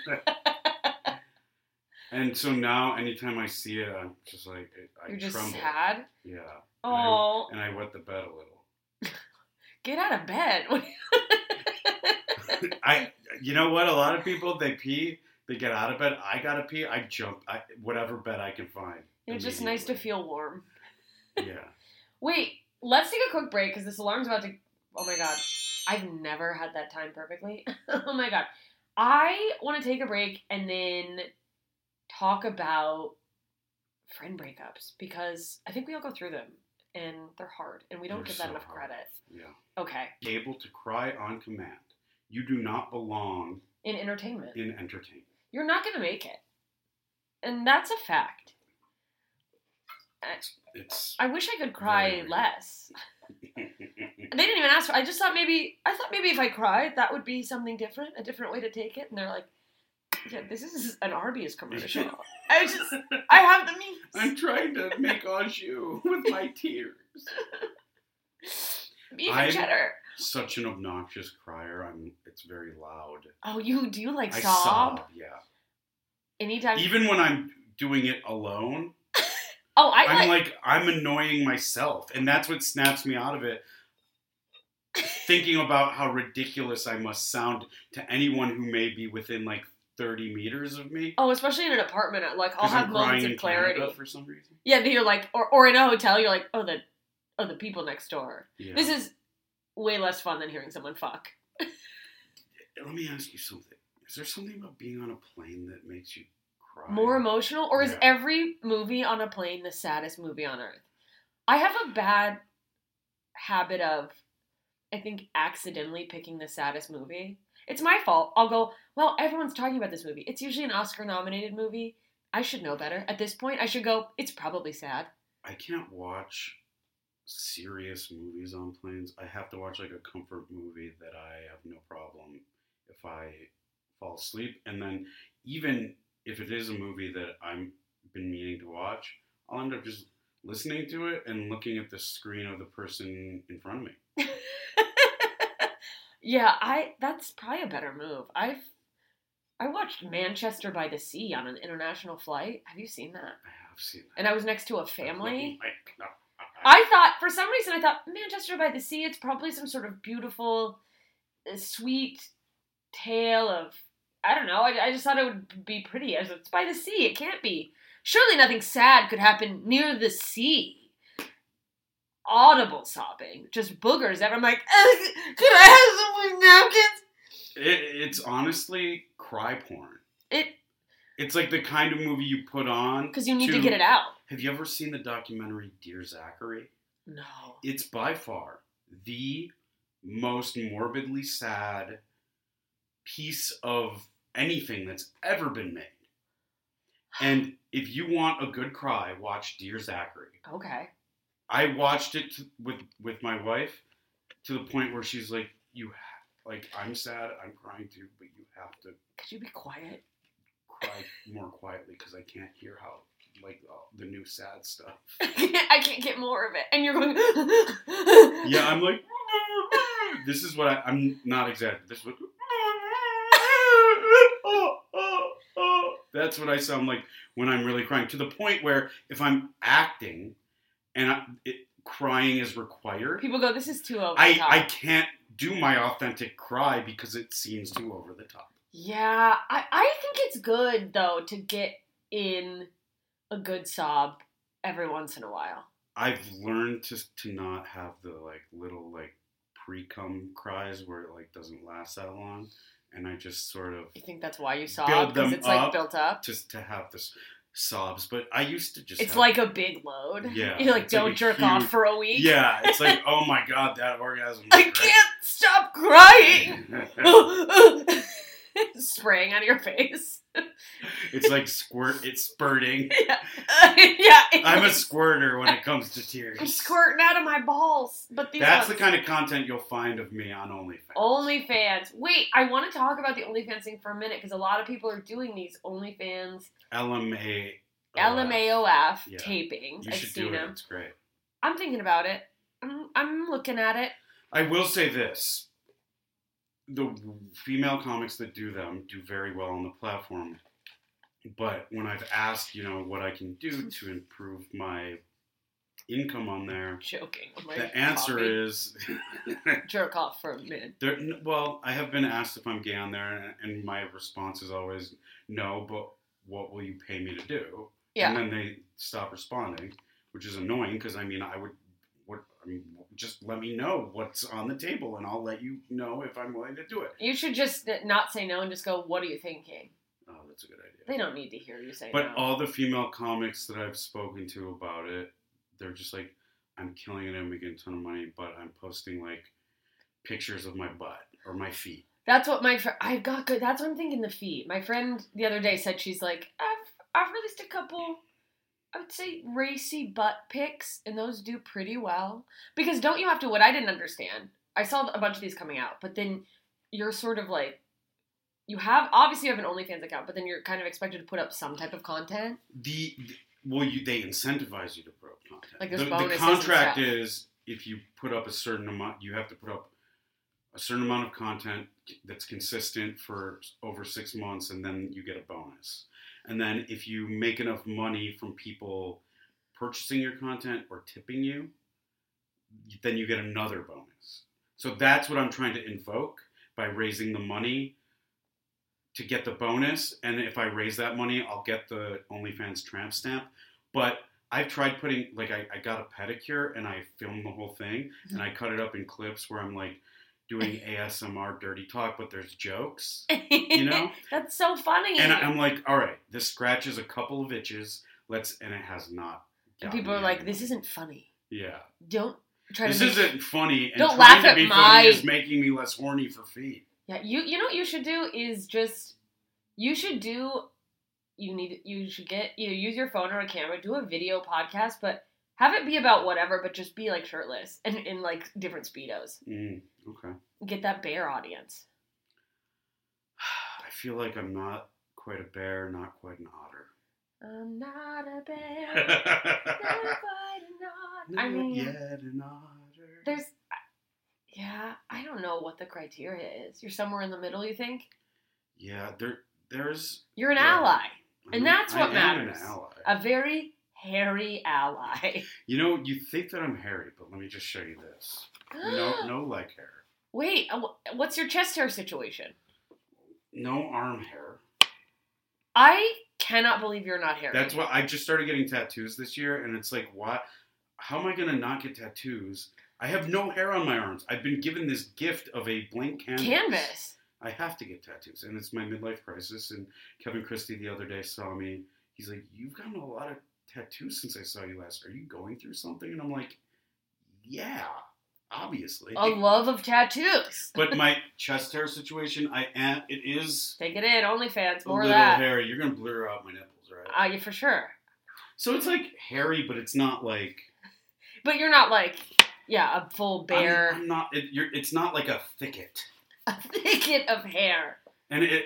And so now, anytime I see it, I'm just like, I You're just tremble. sad? Yeah. Oh. And I wet the bed a little. Get out of bed. You know what? A lot of people, they pee, they get out of bed. I gotta pee, I jump, whatever bed I can find. It's just nice to feel warm. Yeah. Wait, let's take a quick break because this alarm's about to. Oh my god. I've never had that time perfectly. Oh my god. I want to take a break and then talk about friend breakups because I think we all go through them and they're hard and we don't give that enough credit. Yeah. Okay. Able to cry on command. You do not belong in entertainment. You're not going to make it. And that's a fact. I wish I could cry less. They didn't even ask for. I thought maybe if I cried, that would be something different, a different way to take it. And they're like, "Yeah, this is an Arby's commercial." I have the means. I'm trying to make au jus with my tears. Beef and cheddar. Such an obnoxious crier. It's very loud. Oh, you like I sob? Yeah. Anytime. Even when I'm doing it alone. Oh, I'm annoying myself, and that's what snaps me out of it. Thinking about how ridiculous I must sound to anyone who may be within 30 meters of me. Oh, especially in an apartment. I'll have moments of clarity for some reason. Yeah, you're like, or in a hotel, you're like, the people next door. Yeah. This is way less fun than hearing someone fuck. Let me ask you something. Is there something about being on a plane that makes you cry? More emotional? Or is every movie on a plane the saddest movie on earth? I have a bad habit of, I think, accidentally picking the saddest movie. It's my fault. I'll go, well, everyone's talking about this movie. It's usually an Oscar-nominated movie. I should know better. At this point, I should go, it's probably sad. I can't watch serious movies on planes. I have to watch a comfort movie that I have no problem if I fall asleep. And then even if it is a movie that I've been meaning to watch, I'll end up just listening to it and looking at the screen of the person in front of me. Yeah, that's probably a better move. I watched Manchester by the Sea on an international flight. Have you seen that? I have seen that. And I was next to a family. No. For some reason, I thought, Manchester by the Sea, it's probably some sort of beautiful, sweet tale of, I don't know, I just thought it would be pretty. I was like, it's by the sea, it can't be. Surely nothing sad could happen near the sea. Audible sobbing, just boogers. I'm like, could I have some napkins? It's honestly cry porn. It's like the kind of movie you put on because you need to get it out. Have you ever seen the documentary Dear Zachary? No. It's by far the most morbidly sad piece of anything that's ever been made. And if you want a good cry, watch Dear Zachary. Okay. I watched it with my wife to the point where she's like, I'm sad, I'm crying too, but you have to. Could you be quiet? Cry more quietly because I can't hear how, the new sad stuff. I can't get more of it. And you're going. Yeah, I'm like, this is what I'm not exaggerating. This is what. That's what I sound like when I'm really crying. To the point where if I'm acting and crying is required. People go, this is too over the top. I can't do my authentic cry because it seems too over the top. Yeah, I think it's good, though, to get in a good sob every once in a while. I've learned to not have the, like, little, like, pre-cum cries where it, like, doesn't last that long. And I just sort of... You think that's why you sob? build them Because it's, up like, built up? just to have this sobs. But I used to just It's have, like a big load. Yeah, You, like, it's like don't a jerk huge- off for a week. Yeah, it's like, oh my god, that orgasm. I can't stop crying! Spraying out of your face. It's like it's spurting. Yeah. Yeah. I'm a squirter when it comes to tears. I'm squirting out of my balls. But these That's the ones- kind of content you'll find of me on OnlyFans. OnlyFans. Wait, I want to talk about the OnlyFans thing for a minute because a lot of people are doing these OnlyFans LMAOF. LMAOF Yeah. tapings. You I've should seen do it. them. It's great. I'm thinking about it. I'm looking at it. I will say this. The female comics that do them do very well on the platform. But when I've asked, what I can do to improve my income on there, Joking. the answer is... jerk off for a minute. Well, I have been asked if I'm gay on there, and my response is always no, but what will you pay me to do? Yeah. And then they stop responding, which is annoying because, just let me know what's on the table, and I'll let you know if I'm willing to do it. You should just not say no and just go, what are you thinking? Oh, that's a good idea. They don't need to hear you say But no. all the female comics that I've spoken to about it, they're just like, I'm killing it and making a ton of money, but I'm posting, like, pictures of my butt or my feet. That's what I got good. That's what I'm thinking, the feet. My friend the other day said she's like, I've released a couple, I would say, racy butt pics, and those do pretty well. Because don't you have to, what I didn't understand, I saw a bunch of these coming out, but then you're sort of like, obviously you have an OnlyFans account, but then you're kind of expected to put up some type of content. They incentivize you to put up content. Like there's the bonuses contract and stuff. is if you put up a certain amount, you have to put up a certain amount of content that's consistent for over 6 months, and then you get a bonus. And then if you make enough money from people purchasing your content or tipping you, then you get another bonus. So that's what I'm trying to invoke by raising the money to get the bonus, and if I raise that money, I'll get the OnlyFans tramp stamp. But I've tried putting, like, I got a pedicure, and I filmed the whole thing, and I cut it up in clips where I'm, like, doing ASMR dirty talk, but there's jokes, That's so funny. And I'm like, all right, this scratches a couple of itches, and it has not. And people are like, this isn't funny. Yeah. Don't try this to isn't funny, and don't trying laugh to at be my... funny is making me less horny for feet. Yeah, you know what you should do is you should get either use your phone or a camera, do a video podcast, but have it be about whatever, but just be like shirtless and in like different Speedos. Okay. Get that bear audience. I feel like I'm not quite a bear, not quite an otter. I'm not a bear, not quite an otter. I mean, yet an otter. I don't know what the criteria is. You're somewhere in the middle, you think? Yeah, there's... You're an ally. And that's what I matters. am an ally. A very hairy ally. You think that I'm hairy, but let me just show you this. No leg hair. Wait, what's your chest hair situation? No arm hair. I cannot believe you're not hairy. That's why I just started getting tattoos this year, and it's like, what? How am I going to not get tattoos? I have no hair on my arms. I've been given this gift of a blank canvas. I have to get tattoos, and it's my midlife crisis. And Kevin Christie the other day saw me. He's like, "You've gotten a lot of tattoos since I saw you last. Are you going through something?" And I'm like, "Yeah, obviously." A love of tattoos. But my chest hair situation, it is Take it in, OnlyFans, a more of little that. hairy. You're gonna blur out my nipples, right? Yeah, for sure. So it's like hairy, but it's not like. But you're not like, a full bear. I'm not. It's not like a thicket. A thicket of hair. And the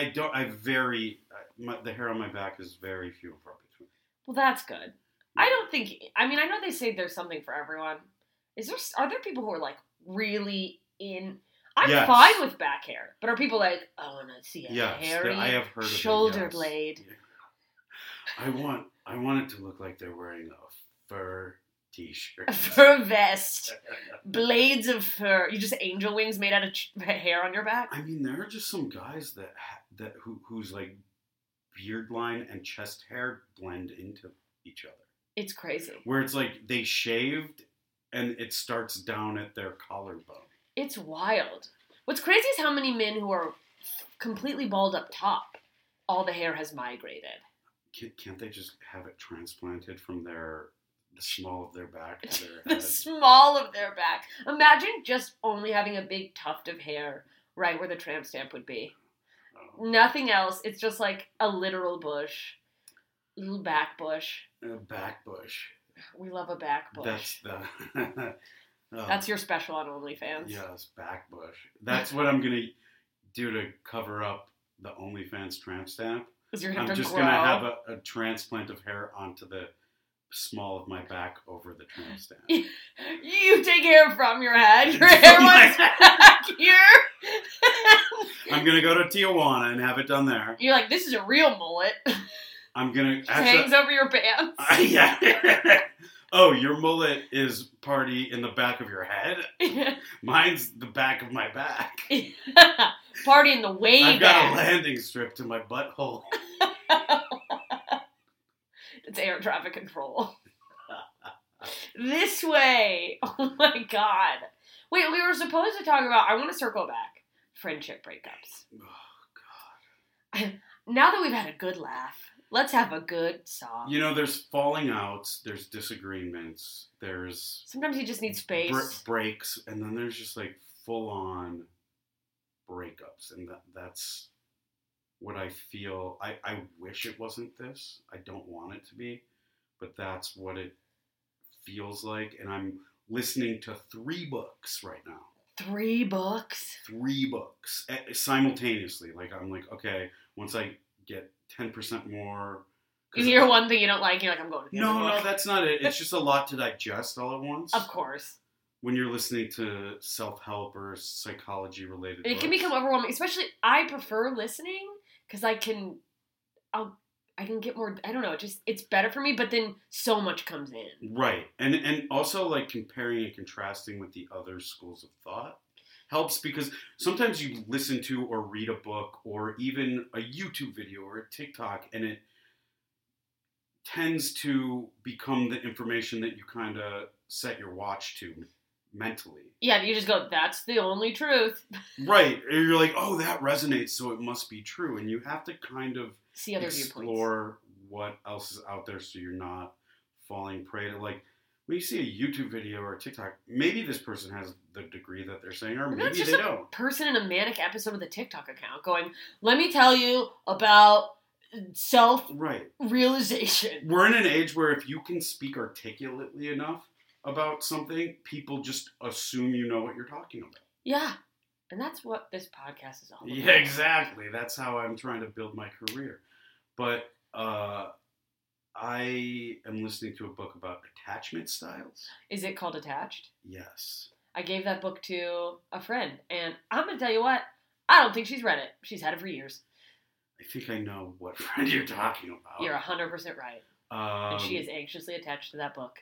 hair on my back is very few and far between. Well, that's good. I know they say there's something for everyone. Are there people who are like really in? I'm Yes. fine with back hair, but are people like, I want to see a hairy I have heard of it, shoulder yes. blade? Yeah. I want it to look like they're wearing a fur T-shirt. fur vest, blades of fur. You just angel wings made out of hair on your back. I mean, there are just some guys whose like beard line and chest hair blend into each other. It's crazy. Where it's like they shaved and it starts down at their collarbone. It's wild. What's crazy is how many men who are completely bald up top, all the hair has migrated. Can't they just have it transplanted from the small of their back to their The head? small of their back. Imagine just only having a big tuft of hair right where the tramp stamp would be. Oh. Nothing else. It's just like a literal bush. Little back bush. A back bush. We love a back bush. That's the... That's your special on OnlyFans. Yes, back bush. That's what I'm going to do to cover up the OnlyFans tramp stamp. I'm just going to have a transplant of hair onto the small of my back over the tramp stamp. You take hair from your head. Your hair was back here. I'm going to go to Tijuana and have it done there. You're like, this is a real mullet. I'm going to... Hangs over your pants. Yeah. Oh, your mullet is party in the back of your head? Mine's the back of my back. Party in the way I've back. got a landing strip to my butthole. It's air traffic control. This way. Oh my god. Wait, we were supposed to talk about, I want to circle back. Friendship breakups. Oh, God. Now that we've had a good laugh, let's have a good song. You know, there's falling outs, there's disagreements, there's... Sometimes you just need space. Breaks, and then there's just like full-on breakups, and that's what I feel. I wish it wasn't this. I don't want it to be, but that's what it feels like, and I'm listening to 3 books right now. 3 books? 3 books simultaneously. Like, I'm like, okay, once I get 10% more... You hear one thing you don't like, you're like, I'm going to the other book. No, that's not it. It's just a lot to digest all at once. Of course. When you're listening to self-help or psychology-related books. It can become overwhelming. Especially, I prefer listening because I can get more, I don't know, it's better for me, but then so much comes in. Right. And also, like, comparing and contrasting with the other schools of thought helps, because sometimes you listen to or read a book or even a YouTube video or a TikTok, and it tends to become the information that you kind of set your watch to mentally. Yeah, you just go, that's the only truth. Right. And you're like, oh, that resonates, so it must be true. And you have to kind of see other explore what else is out there so you're not falling prey to, like, when you see a YouTube video or a TikTok, maybe this person has the degree that they're saying, or maybe they don't. Person in a manic episode of the TikTok account going, let me tell you about self-realization. We're in an age where if you can speak articulately enough about something, people just assume you know what you're talking about. Yeah. And that's what this podcast is all about. Yeah, exactly. That's how I'm trying to build my career. But I am listening to a book about attachment styles. Is it called Attached? Yes. I gave that book to a friend, and I'm going to tell you what, I don't think she's read it. She's had it for years. I think I know what friend you're talking about. You're 100% right. And she is anxiously attached to that book.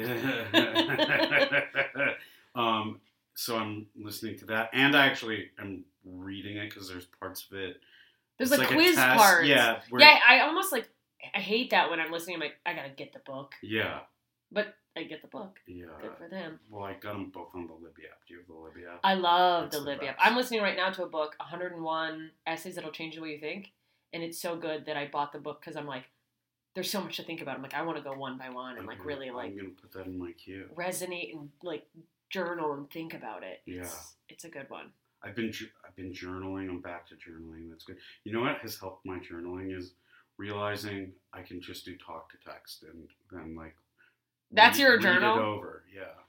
So I'm listening to that, and I actually am reading it because there's parts of it. There's like quiz parts. Yeah. Yeah, I almost I hate that when I'm listening. I'm like, I gotta get the book. Yeah. But I get the book. Yeah. Good for them. Well, I got them both on the Libby app. Do you have the Libby app? I love the Libby app. I'm listening right now to a book, 101 Essays That'll Change the Way You Think. And it's so good that I bought the book because I'm like, there's so much to think about. I'm like, I want to go one by one and really I'm going to put that in my queue. Resonate and like journal and think about it. Yeah. It's a good one. I've been journaling. I'm back to journaling. That's good. You know what has helped my journaling is realizing I can just do talk to text and then like that's your journal? Read it over.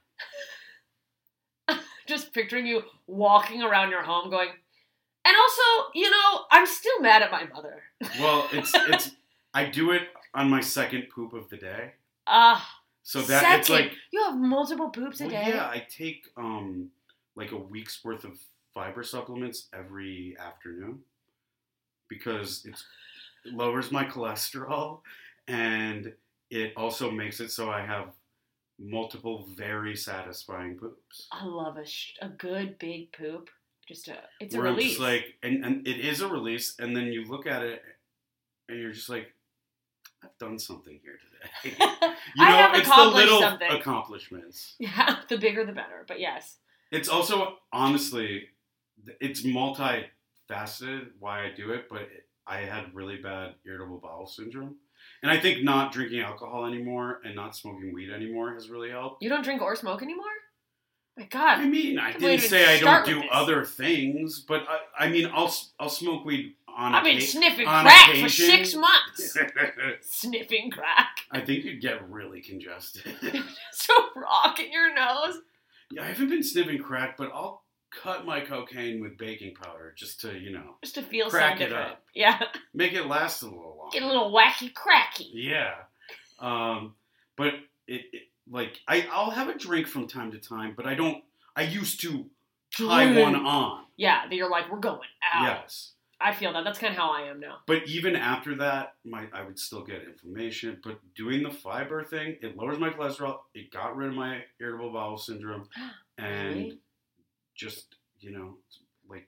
Yeah. Just picturing you walking around your home going, and also, you know, I'm still mad at my mother. Well, it's I do it on my second poop of the day. So that second. It's like you have multiple poops a day. Yeah, I take like a week's worth of fiber supplements every afternoon because it lowers my cholesterol and it also makes it so I have multiple very satisfying poops. I love a good big poop. It's a Where I'm release. just like, and it is a release, and then you look at it, and you're just like, I've done something here today. I have it's the accomplished little something. accomplishments. Yeah, the bigger the better. But yes. It's also, honestly, it's multifaceted why I do it, but I had really bad irritable bowel syndrome. And I think not drinking alcohol anymore and not smoking weed anymore has really helped. You don't drink or smoke anymore? My God. I mean, I Wait, didn't say I don't start with do this. other things, but I mean, I'll smoke weed on I've been occasion. sniffing on crack for occasion. 6 months. Sniffing crack. I think you'd get really congested. So rock in your nose. Yeah, I haven't been sniffing crack, but I'll cut my cocaine with baking powder just to, Just to feel Crack something it different. up. Yeah. make it last a little longer. Get a little wacky cracky. Yeah. But I'll have a drink from time to time, but I used to tie Drink. one on. Yeah, that you're like, we're going out. Yes. I feel that. That's kind of how I am now. But even after that, I would still get inflammation. But doing the fiber thing, it lowers my cholesterol. It got rid of my irritable bowel syndrome. And Really? just, like...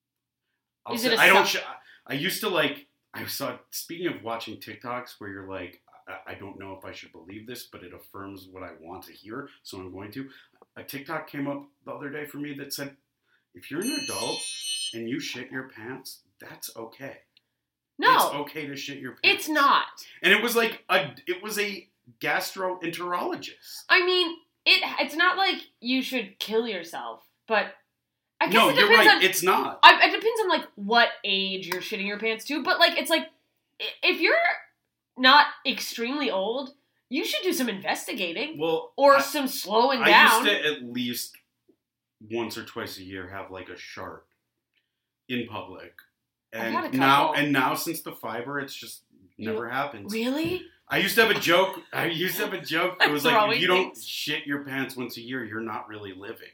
Is it a I don't... sup- I used to, speaking of watching TikToks where you're like, I don't know if I should believe this, but it affirms what I want to hear, so I'm going to. A TikTok came up the other day for me that said, if you're an adult and you shit your pants, that's okay. No. It's okay to shit your pants. It's not. And it was like it was a gastroenterologist. I mean, it's not like you should kill yourself, but I guess No, it you're depends right. on... It's not. It depends on, like, what age you're shitting your pants to, but, like, it's like, if you're not extremely old, you should do some investigating. Well, Or some slowing I down. used to at least once or twice a year have like a shark in public. I've had a And couple. now since the fiber, it's just never happens. Really? I used to have a joke. It was like, Throwing if you don't things. shit your pants once a year, you're not really living.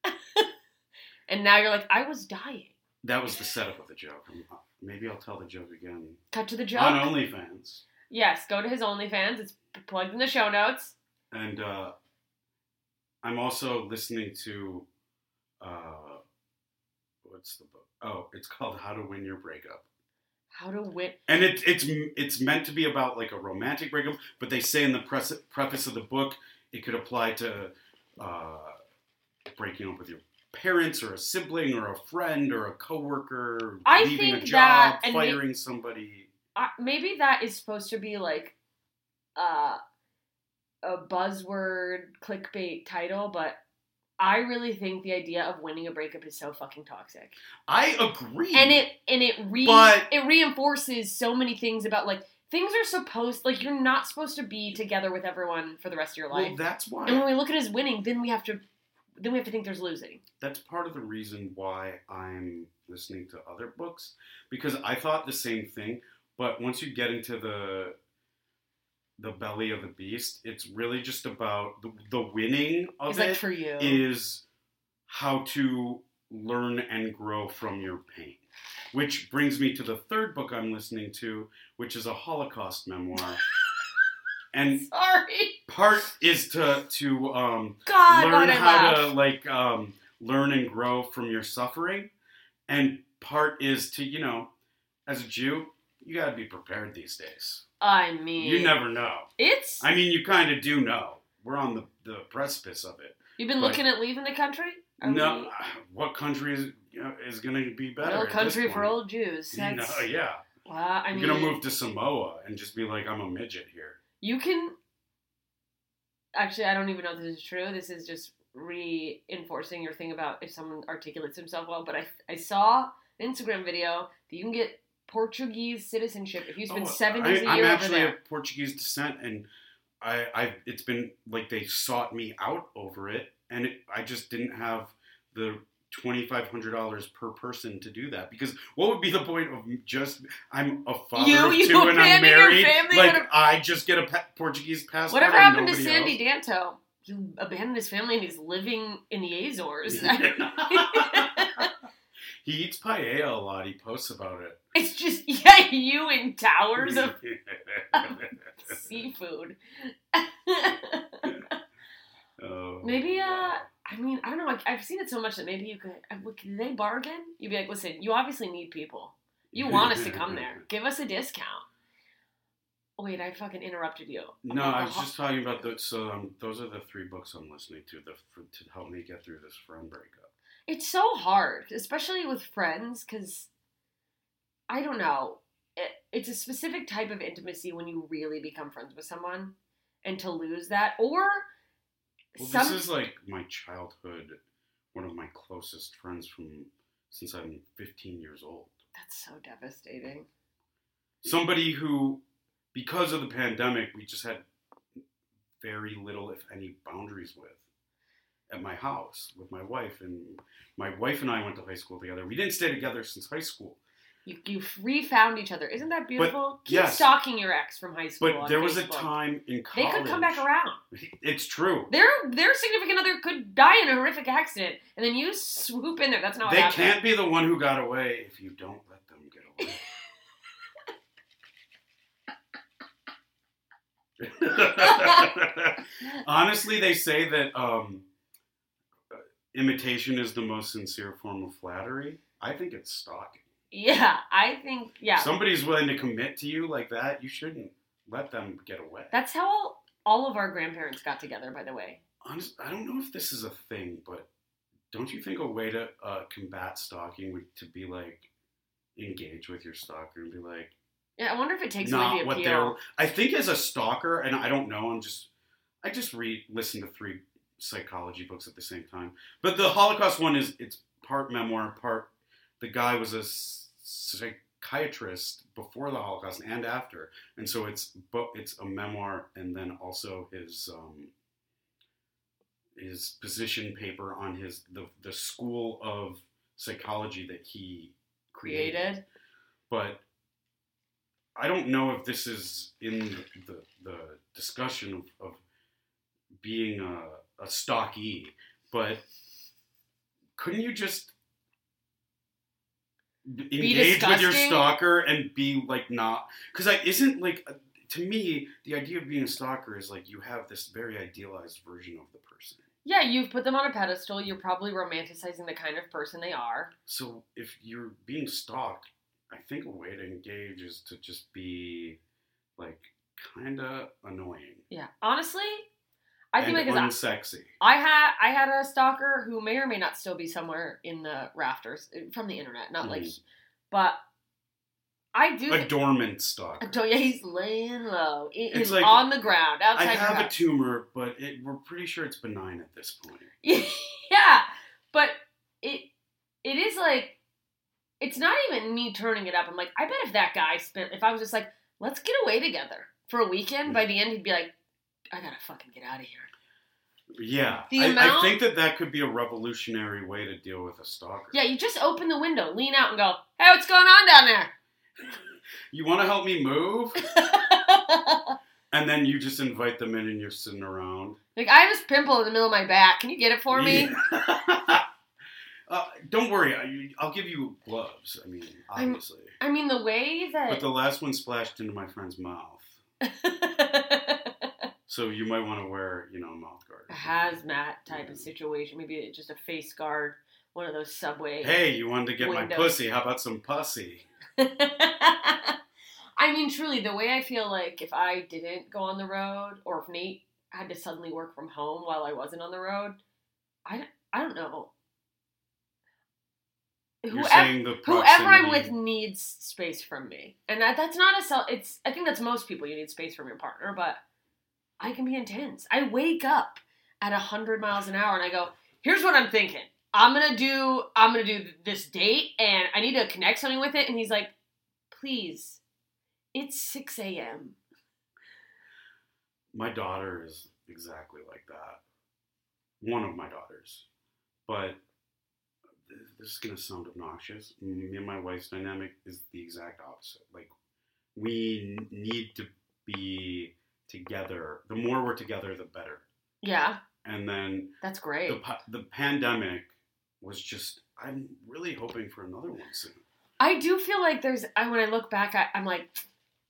And now you're like, I was dying. That was the setup of the joke. Maybe I'll tell the joke again. Cut to the joke. On OnlyFans. Yes, go to his OnlyFans. It's plugged in the show notes. And I'm also listening to, what's the book? Oh, it's called How to Win Your Breakup. How to win. And it's meant to be about like a romantic breakup, but they say in the preface of the book, it could apply to breaking up with your parents or a sibling or a friend or a coworker, I leaving a think job, that- and firing somebody. Maybe that is supposed to be like a buzzword clickbait title, but I really think the idea of winning a breakup is so fucking toxic. I agree. And it reinforces so many things about, like, things are supposed, like, you're not supposed to be together with everyone for the rest of your life. Well, that's why. And when we look at it as winning, then we have to think there's losing. That's part of the reason why I'm listening to other books, because I thought the same thing, but once you get into the belly of the beast, it's really just about the winning of It's it like for you. is how to learn and grow from your pain. Which brings me to the third book I'm listening to, which is a Holocaust memoir. And Sorry. part is to God, learn why'd I how laugh? to learn and grow from your suffering, and part is to as a Jew, you got to be prepared these days. I mean, You never know. I mean, you kind of do know. We're on the precipice of it. You've been but- looking at leaving the country? Are No, we- what country is going to be better? Little at country this for point? old Jews. That's, Yeah. Well, I mean, You're going to move to Samoa and just be like, I'm a midget here. you can. Actually, I don't even know if this is true. This is just reinforcing your thing about if someone articulates himself well. But I saw an Instagram video that you can get Portuguese citizenship if you spend 7 years a year I'm over actually there. of Portuguese descent, and it's been like they sought me out over it, and I just didn't have the $2,500 per person to do that, because what would be the point of I'm a father of You two and I'm abandon your married, family? like I just get a Portuguese passport. Whatever and happened to nobody Sandy else? Danto? He abandoned his family and he's living in the Azores. He eats paella a lot. He posts about it. It's just, you in towers of seafood. Oh, Maybe, wow. I mean, I don't know. I've seen it so much that maybe you could they bargain? You'd be like, listen, you obviously need people. You want us to come there. Give us a discount. Wait, I fucking interrupted you. No, I was just talking about those are the 3 books I'm listening to to help me get through this friend breakup. It's so hard, especially with friends, because I don't know. It's a specific type of intimacy when you really become friends with someone, and to lose that, or Well, this is like my childhood, one of my closest friends since I'm 15 years old. That's so devastating. Somebody who, because of the pandemic, we just had very little, if any, boundaries with at my house with my wife. And my wife and I went to high school together. We didn't stay together since high school. You refound each other. Isn't that beautiful? Keep yes. stalking your ex from high school. But there was Facebook. a time in college. They could come back around. It's true. Their significant other could die in a horrific accident, and then you swoop in there. That's not what happened. They can't be the one who got away if you don't let them get away. Honestly, they say that imitation is the most sincere form of flattery. I think it's stalking. Yeah, I think, yeah. Somebody's willing to commit to you like that, you shouldn't let them get away. That's how all of our grandparents got together, by the way. Honestly, I don't know if this is a thing, but don't you think a way to combat stalking would to be like engage with your stalker and be like, yeah, I wonder if it takes away the appeal. I think as a stalker, and I don't know, I just listen to 3 psychology books at the same time. But the Holocaust one it's part memoir, part the guy was a psychiatrist before the Holocaust and after, and so it's a memoir, and then also his position paper on the school of psychology that he created. But I don't know if this is in the discussion of being a stalkee, but couldn't you just engage with your stalker and be like not? Because isn't like to me the idea of being a stalker is like you have this very idealized version of the person. Yeah, you've put them on a pedestal. You're probably romanticizing the kind of person they are. So if you're being stalked, I think a way to engage is to just be like kind of annoying. Yeah, honestly, I think like unsexy. I had a stalker who may or may not still be somewhere in the rafters from the internet, not like, but I do a dormant stalker. Yeah, he's laying low. He's like, on the ground outside. I have a tumor, but we're pretty sure it's benign at this point. Yeah, but it is like, it's not even me turning it up. I'm like, I bet if I was just like, let's get away together for a weekend, by the end he'd be like, I gotta fucking get out of here. Yeah, I think that could be a revolutionary way to deal with a stalker. Yeah, you just open the window, lean out and go, hey, what's going on down there? You want to help me move? And then you just invite them in and you're sitting around. Like, I have this pimple in the middle of my back. Can you get it for me? Don't worry. I'll give you gloves. I mean, obviously. I mean, the way that... But the last one splashed into my friend's mouth. So you might want to wear, a mouth guard. A hazmat type of situation. Maybe just a face guard. One of those subway... Hey, you wanted to get windows. my pussy. How about some pussy? I mean, truly, the way I feel like if I didn't go on the road, or if Nate had to suddenly work from home while I wasn't on the road, I don't know. Whoever I'm with needs space from me. And that's not I think that's most people. You need space from your partner, but I can be intense. I wake up at 100 miles an hour and I go, here's what I'm thinking. I'm gonna do this date and I need to connect something with it. And he's like, please, it's 6 a.m. My daughter is exactly like that. One of my daughters. But this is going to sound obnoxious. Me and my wife's dynamic is the exact opposite. Like, we need to be together. The more we're together, the better. Yeah. And then... That's great. The pandemic was just... I'm really hoping for another one soon. I do feel like when I look back, I'm like...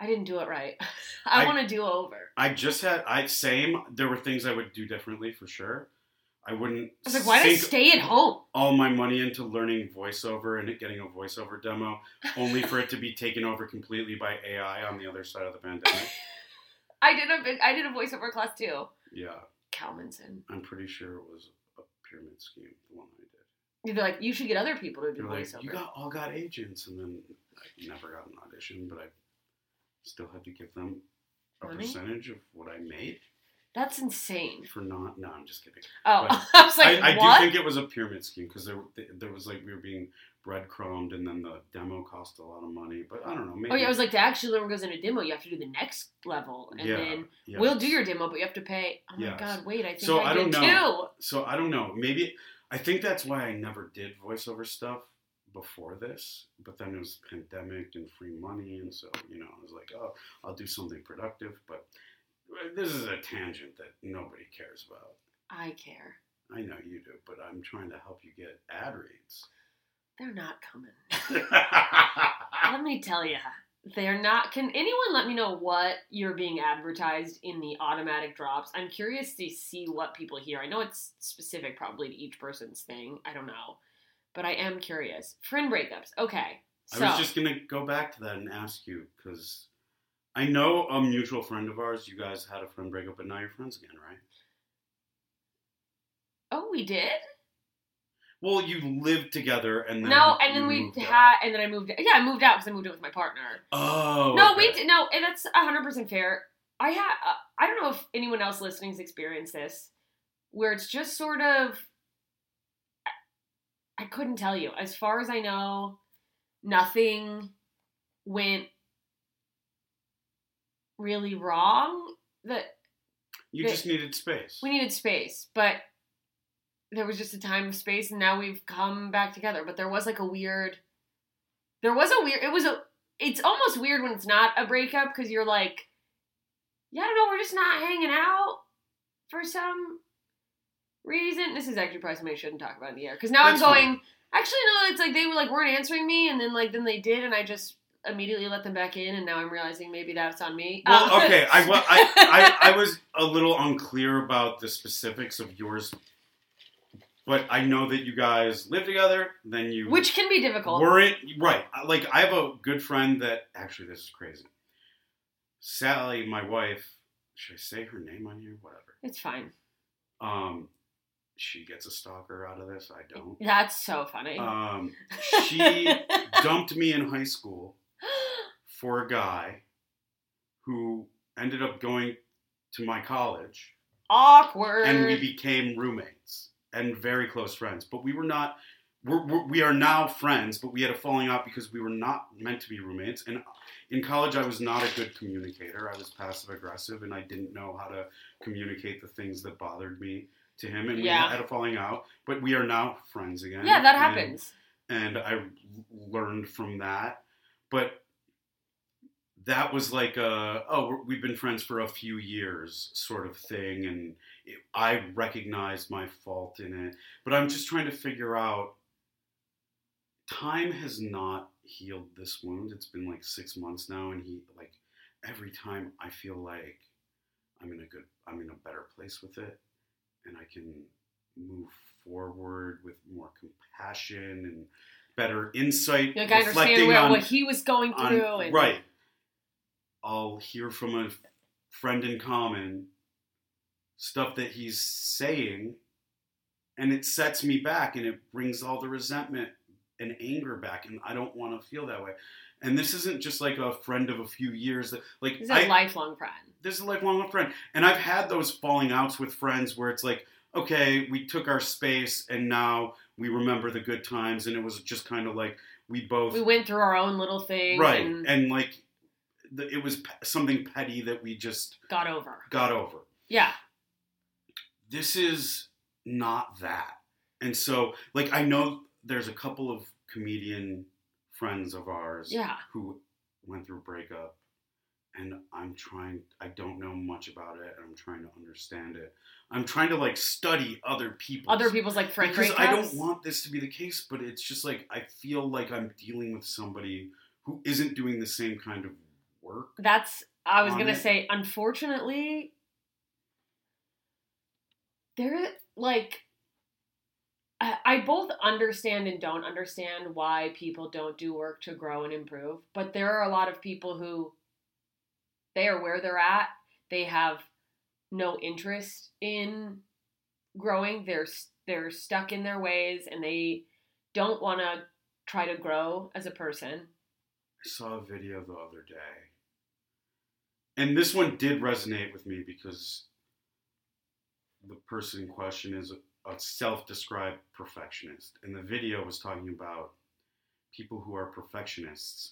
I didn't do it right. I I- want to do over. There were things I would do differently for sure. I wouldn't I was like, why did I sink stay at home? all my money into learning voiceover and getting a voiceover demo, only for it to be taken over completely by AI on the other side of the pandemic. I did a voiceover class too. Yeah, Kalmanson. I'm pretty sure it was a pyramid scheme, the one I did. They're like, you should get other people to do They're like, voiceover. you all got agents, and then I never got an audition, but I still had to give them a Money? percentage of what I made That's insane. for not. No, I'm just kidding. Oh, But I was like, I what? do think it was a pyramid scheme because there was like we were being breadcrumbed, and then the demo cost a lot of money. But I don't know. Maybe, Oh yeah, I was like, to actually learn what goes in a demo, you have to do the next level, and then yeah. we'll do your demo, but you have to pay. Oh my Yes. god, wait, I think So I I did don't too. know. So I don't know. Maybe I think that's why I never did voiceover stuff before this. But then it was pandemic and free money, and so I was like, oh, I'll do something productive. But this is a tangent that nobody cares about. I care. I know you do, but I'm trying to help you get ad reads. They're not coming. Let me tell you, they're not. Can anyone let me know what you're being advertised in the automatic drops? I'm curious to see what people hear. I know it's specific probably to each person's thing. I don't know. But I am curious. Friend breakups. Okay. So, I was just going to go back to that and ask you, because I know a mutual friend of ours, you guys had a friend breakup, but now you're friends again, right? oh, we did? Well, you lived together, and then No, and then you we moved out. had, and then I moved. Yeah, I moved out because I moved in with my partner. Oh, No, okay. we did. No, and that's 100% fair. I don't know if anyone else listening's experienced this, where it's just sort of. I couldn't tell you. As far as I know, nothing went really wrong. You just needed space. We needed space, but there was just a time of space, and now we've come back together. But there was like a weird. It's almost weird when it's not a breakup because you're like, yeah, I don't know, we're just not hanging out for some reason. This is actually probably something I shouldn't talk about in the air because now That's I'm going. fine. Actually, no, it's like they weren't answering me, and then they did, and I just immediately let them back in, and now I'm realizing maybe that's on me. Well, okay, I was a little unclear about the specifics of yours, but I know that you guys live together. Then you which can be difficult. weren't right. Like I have a good friend that actually this is crazy. Sally, my wife. Should I say her name on here? Whatever. It's fine. She gets a stalker out of this. I don't. That's so funny. She dumped me in high school for a guy who ended up going to my college, Awkward. and we became roommates and very close friends. But we were not. We are now friends, but we had a falling out because we were not meant to be roommates. And in college, I was not a good communicator. I was passive aggressive, and I didn't know how to communicate the things that bothered me to him. And we had a falling out, but we are now friends again. yeah, that happens. And I learned from that. But that was like we've been friends for a few years sort of thing. And I recognized my fault in it. But I'm just trying to figure out, time has not healed this wound. It's been like 6 months now. And every time I feel like I'm in a better place with it. And I can move forward with more compassion and better insight. Like I understand what he was going through. Right. I'll hear from a friend in common stuff that he's saying, and it sets me back, and it brings all the resentment and anger back, and I don't want to feel that way. And this isn't just like a friend of a few years. He's a lifelong friend. This is a lifelong friend. And I've had those falling outs with friends where it's like, okay, we took our space and now we remember the good times. And it was just kind of like we went through our own little thing. Right. And like it was something petty that we just got over. Yeah. This is not that. And so like I know there's a couple of comedian friends of ours who went through a breakup, and I don't know much about it, and I'm trying to understand it. I'm trying to like study other people's like friend breakups. Because I don't want this to be the case, but it's just like I feel like I'm dealing with somebody who isn't doing the same kind of work. I was on going to it. say, unfortunately, there, like, I both understand and don't understand why people don't do work to grow and improve, but there are a lot of people who, they are where they're at. They have no interest in growing. They're stuck in their ways and they don't want to try to grow as a person. I saw a video the other day, and this one did resonate with me because the person in question is a self-described perfectionist, and the video was talking about people who are perfectionists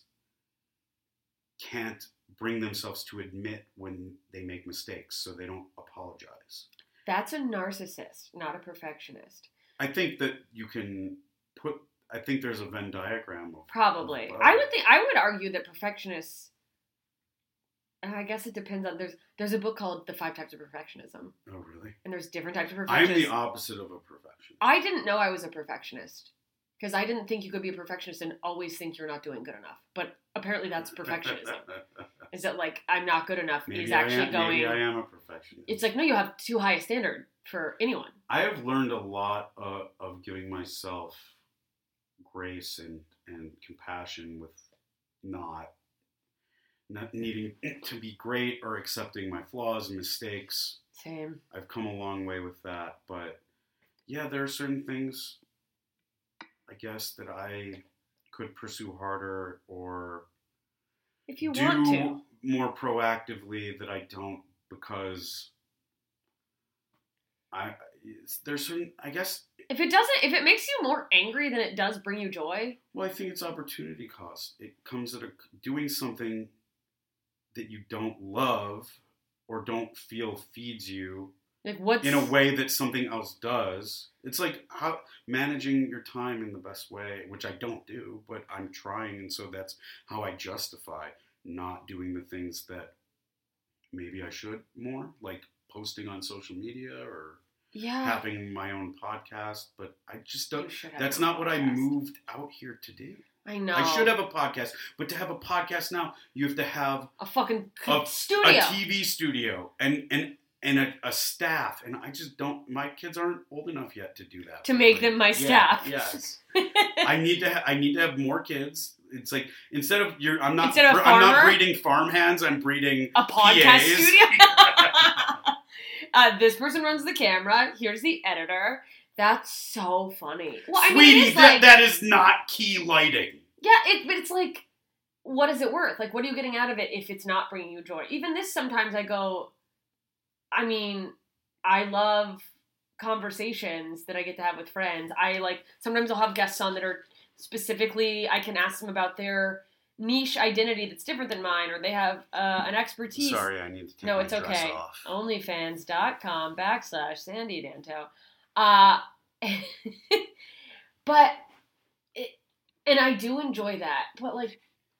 can't bring themselves to admit when they make mistakes, so they don't apologize. That's a narcissist, not a perfectionist. I think that you can put. I think there's a Venn diagram of Probably. of- I would argue that perfectionists, and I guess it depends on, there's a book called The 5 Types of Perfectionism, Oh, really? and there's different types of I'm perfectionists. the opposite of a perfectionist. I didn't know I was a perfectionist because I didn't think you could be a perfectionist and always think you're not doing good enough. But apparently that's perfectionism. Is that like I'm not good enough Maybe is actually maybe I going. am a perfectionist. It's like no, you have too high a standard for anyone. I have learned a lot of giving myself grace and compassion with not needing to be great or accepting my flaws and mistakes. Same. I've come a long way with that, but yeah, there are certain things I guess that I could pursue harder or If you do want to. more proactively that I don't because there's certain, I guess. If it makes you more angry than it does bring you joy. Well, I think it's opportunity cost. It comes at doing something that you don't love or don't feel feeds you Like what's in a way that something else does. It's like how managing your time in the best way, which I don't do, but I'm trying, and so that's how I justify not doing the things that maybe I should more, like posting on social media or yeah. having my own podcast, but I just don't. You should have That's your not what I podcast. moved out here to do. I know. I should have a podcast, but to have a podcast now, you have to have a fucking a studio. TV studio, and a staff, and I just don't. My kids aren't old enough yet to do that. To make them my staff. Yes, I need to have more kids. It's like instead of I'm not breeding farmhands. I'm breeding a podcast PAs. studio. This person runs the camera. Here's the editor. That's so funny. Well, I mean, Sweetie, it is like, that is not key lighting. yeah, but it's like, what is it worth? Like, what are you getting out of it if it's not bringing you joy? Even this, sometimes I go, I mean, I love conversations that I get to have with friends. Sometimes I'll have guests on that are specifically, I can ask them about their niche identity that's different than mine, or they have an expertise. Sorry, I need to take No, my it's dress okay. off. Onlyfans.com/Sandy Danto. And I do enjoy that, but like,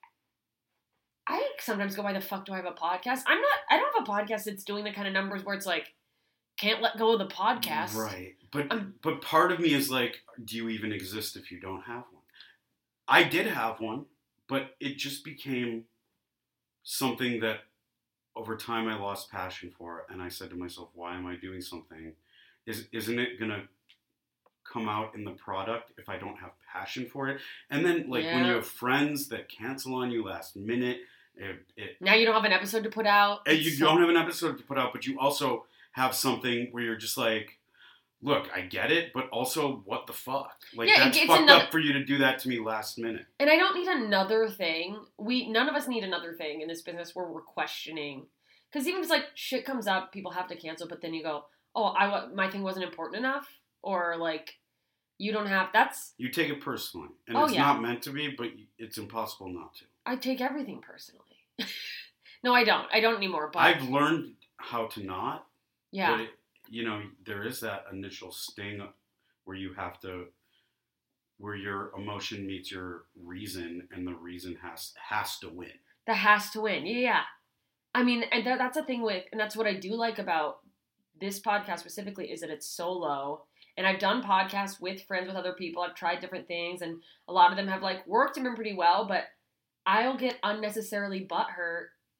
I sometimes go, why the fuck do I have a podcast? I don't have a podcast that's doing the kind of numbers where it's like, can't let go of the podcast. Right. But part of me is like, do you even exist if you don't have one? I did have one, but it just became something that over time I lost passion for, and I said to myself, why am I doing something? Isn't it gonna come out in the product if I don't have passion for it? And then when you have friends that cancel on you last minute, now you don't have an episode to put out. You don't have an episode to put out, but you also have something where you're just like, look, I get it, but also what the fuck? Like, that's fucked up for you to do that to me last minute. And I don't need another thing. None of us need another thing in this business where we're questioning. Because even if it's like shit comes up, people have to cancel, but then you go, oh, my thing wasn't important enough, or like, you don't have, that's... You take it personally, and it's not meant to be, but it's impossible not to. I take everything personally. No, I don't. I don't anymore, but... I've learned how to not. Yeah. But there is that initial sting where you have to, where your emotion meets your reason, and the reason has to win. That has to win. Yeah. I mean, and that's the thing with, and that's what I do like about this podcast specifically, is that it's solo. And I've done podcasts with friends, with other people. I've tried different things, and a lot of them have like worked and been pretty well, but I'll get unnecessarily butthurt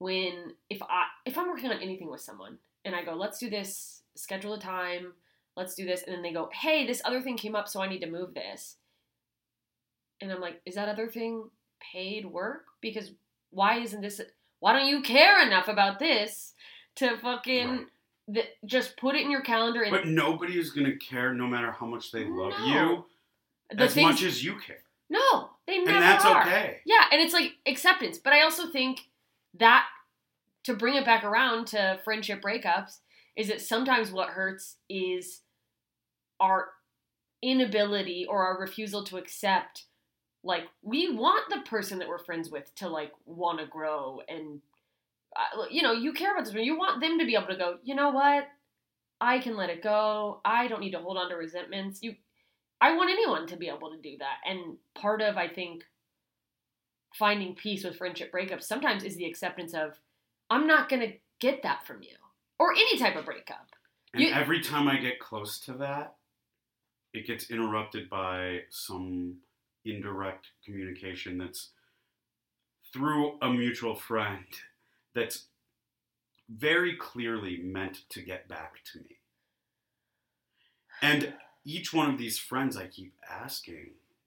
if I'm working on anything with someone and I go, let's do this, schedule a time, let's do this, and then they go, hey, this other thing came up, so I need to move this. And I'm like, is that other thing paid work? Because why don't you care enough about this to fucking just put it in your calendar? But nobody is going to care no matter how much they love No. you much as you care. No, they never are. And that's okay. Yeah, and it's like acceptance. But I also think that, to bring it back around to friendship breakups, is that sometimes what hurts is our inability or our refusal to accept, like, we want the person that we're friends with to, like, want to grow and, you care about this person. You want them to be able to go, you know what? I can let it go. I don't need to hold on to resentments. I want anyone to be able to do that. And part of, I think, finding peace with friendship breakups sometimes is the acceptance of, I'm not going to get that from you. Or any type of breakup. And every time I get close to that, it gets interrupted by some indirect communication that's through a mutual friend that's very clearly meant to get back to me. And each one of these friends, I keep asking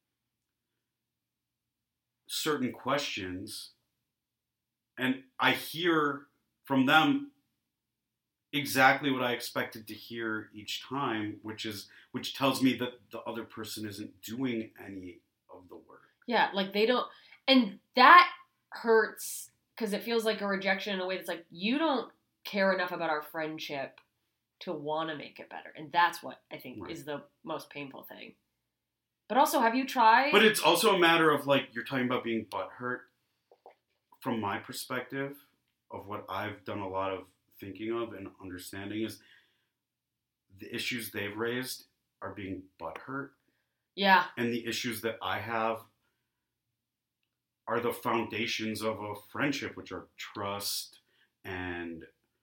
certain questions, and I hear from them exactly what I expected to hear each time, which tells me that the other person isn't doing any of the work. Yeah, like they don't, and that hurts because it feels like a rejection in a way that's like, you don't care enough about our friendship to want to make it better. And that's what I think is the most painful thing. But also, have you tried? But it's also a matter of, like, you're talking about being butthurt. From my perspective, of what I've done a lot of thinking of and understanding, is the issues they've raised are being butthurt. Yeah. And the issues that I have are the foundations of a friendship, which are trust and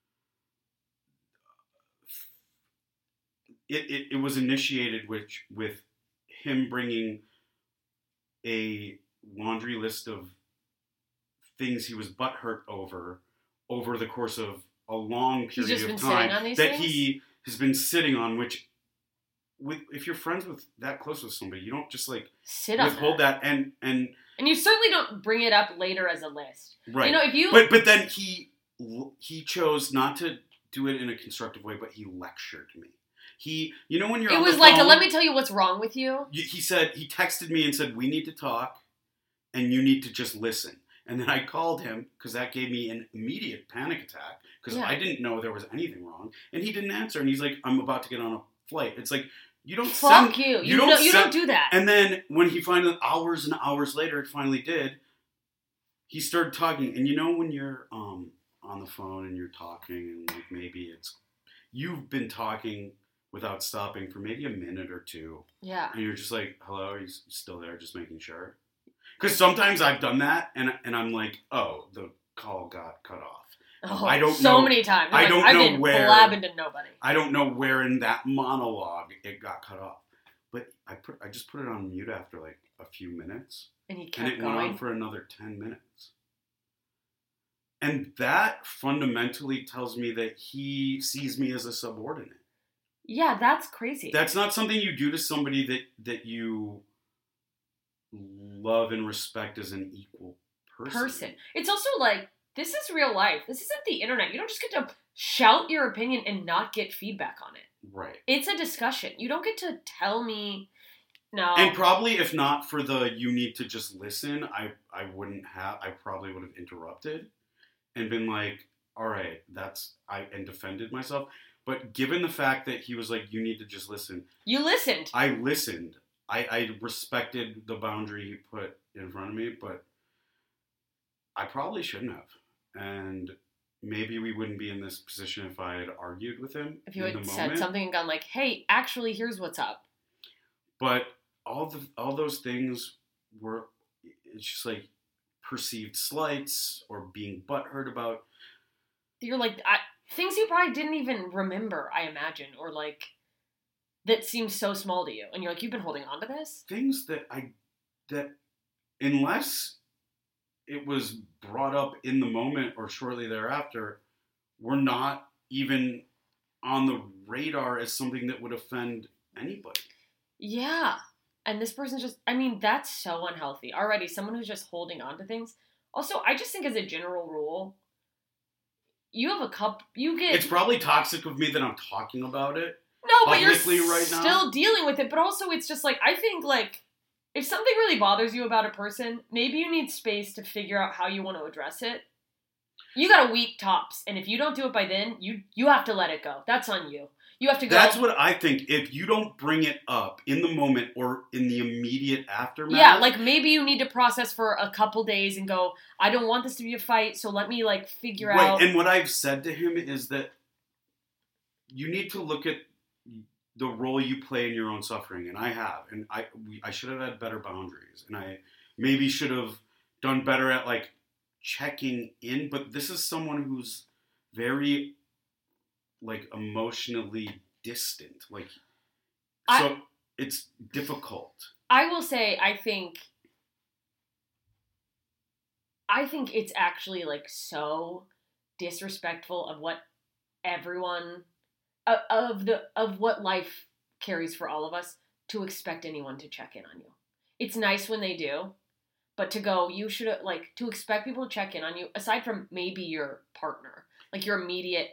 it was initiated with him bringing a laundry list of things he was butthurt over the course of a long period of time that he has been sitting on, which if you're friends with that close with somebody, you don't just like sit on withhold that and you certainly don't bring it up later as a list. Right. You know, if you but then he chose not to do it in a constructive way, but he lectured me. When you're it on was the like phone, let me tell you what's wrong with you. He texted me and said, we need to talk and you need to just listen. And then I called him because that gave me an immediate panic attack because I didn't know there was anything wrong. And he didn't answer. And he's like, I'm about to get on a flight. It's like, you don't Fuck you. You don't do that. And then when he finally, hours and hours later, it finally did, he started talking. And when you're on the phone and you're talking and like maybe you've been talking without stopping for maybe a minute or two. Yeah. And you're just like, hello, are you still there? Just making sure. Because sometimes I've done that, and I'm like, oh, the call got cut off. Oh, I don't know. So many times. I've been blabbing to nobody. I don't know where in that monologue it got cut off. But I just put it on mute after like a few minutes. And he kept going. Went on for another 10 minutes. And that fundamentally tells me that he sees me as a subordinate. Yeah, that's crazy. That's not something you do to somebody that you love and respect as an equal person. It's also like, this is real life. This isn't the internet. You don't just get to shout your opinion and not get feedback on it. Right. It's a discussion. You don't get to tell me, no. And probably if not for you need to just listen, I probably would have interrupted and been like, all right, and defended myself. But given the fact that he was like, you need to just listen. You listened. I listened. I respected the boundary he put in front of me, but I probably shouldn't have. And maybe we wouldn't be in this position if I had argued with him. If you had said something and gone like, hey, actually, here's what's up. But all those things were, it's just like perceived slights or being butthurt about. You're like, things you probably didn't even remember, I imagine, or like, that seems so small to you. And you're like, you've been holding on to this? Things that unless it was brought up in the moment or shortly thereafter were not even on the radar as something that would offend anybody. Yeah. And this person's just, I mean, that's so unhealthy. Already, someone who's just holding on to things. Also, I just think as a general rule, you have a cup, you get... It's probably toxic of me that I'm talking about it. No, but you're right still now. dealing with it. But also, it's just like, I think, like, if something really bothers you about a person, maybe you need space to figure out how you want to address it. You got a week tops, and if you don't do it by then, you have to let it go. That's on you. You have to go. That's what I think. If you don't bring it up in the moment or in the immediate aftermath. Yeah, like maybe you need to process for a couple days and go, I don't want this to be a fight, so let me like figure out. Right, and what I've said to him is that you need to look at the role you play in your own suffering, and I have. And I should have had better boundaries, and I maybe should have done better at like checking in, but this is someone who's very like emotionally distant, like so it's difficult. I will say I think it's actually like so disrespectful of what everyone of what life carries for all of us to expect anyone to check in on you. It's nice when they do. But to go, you should, like, to expect people to check in on you, aside from maybe your partner, like your immediate,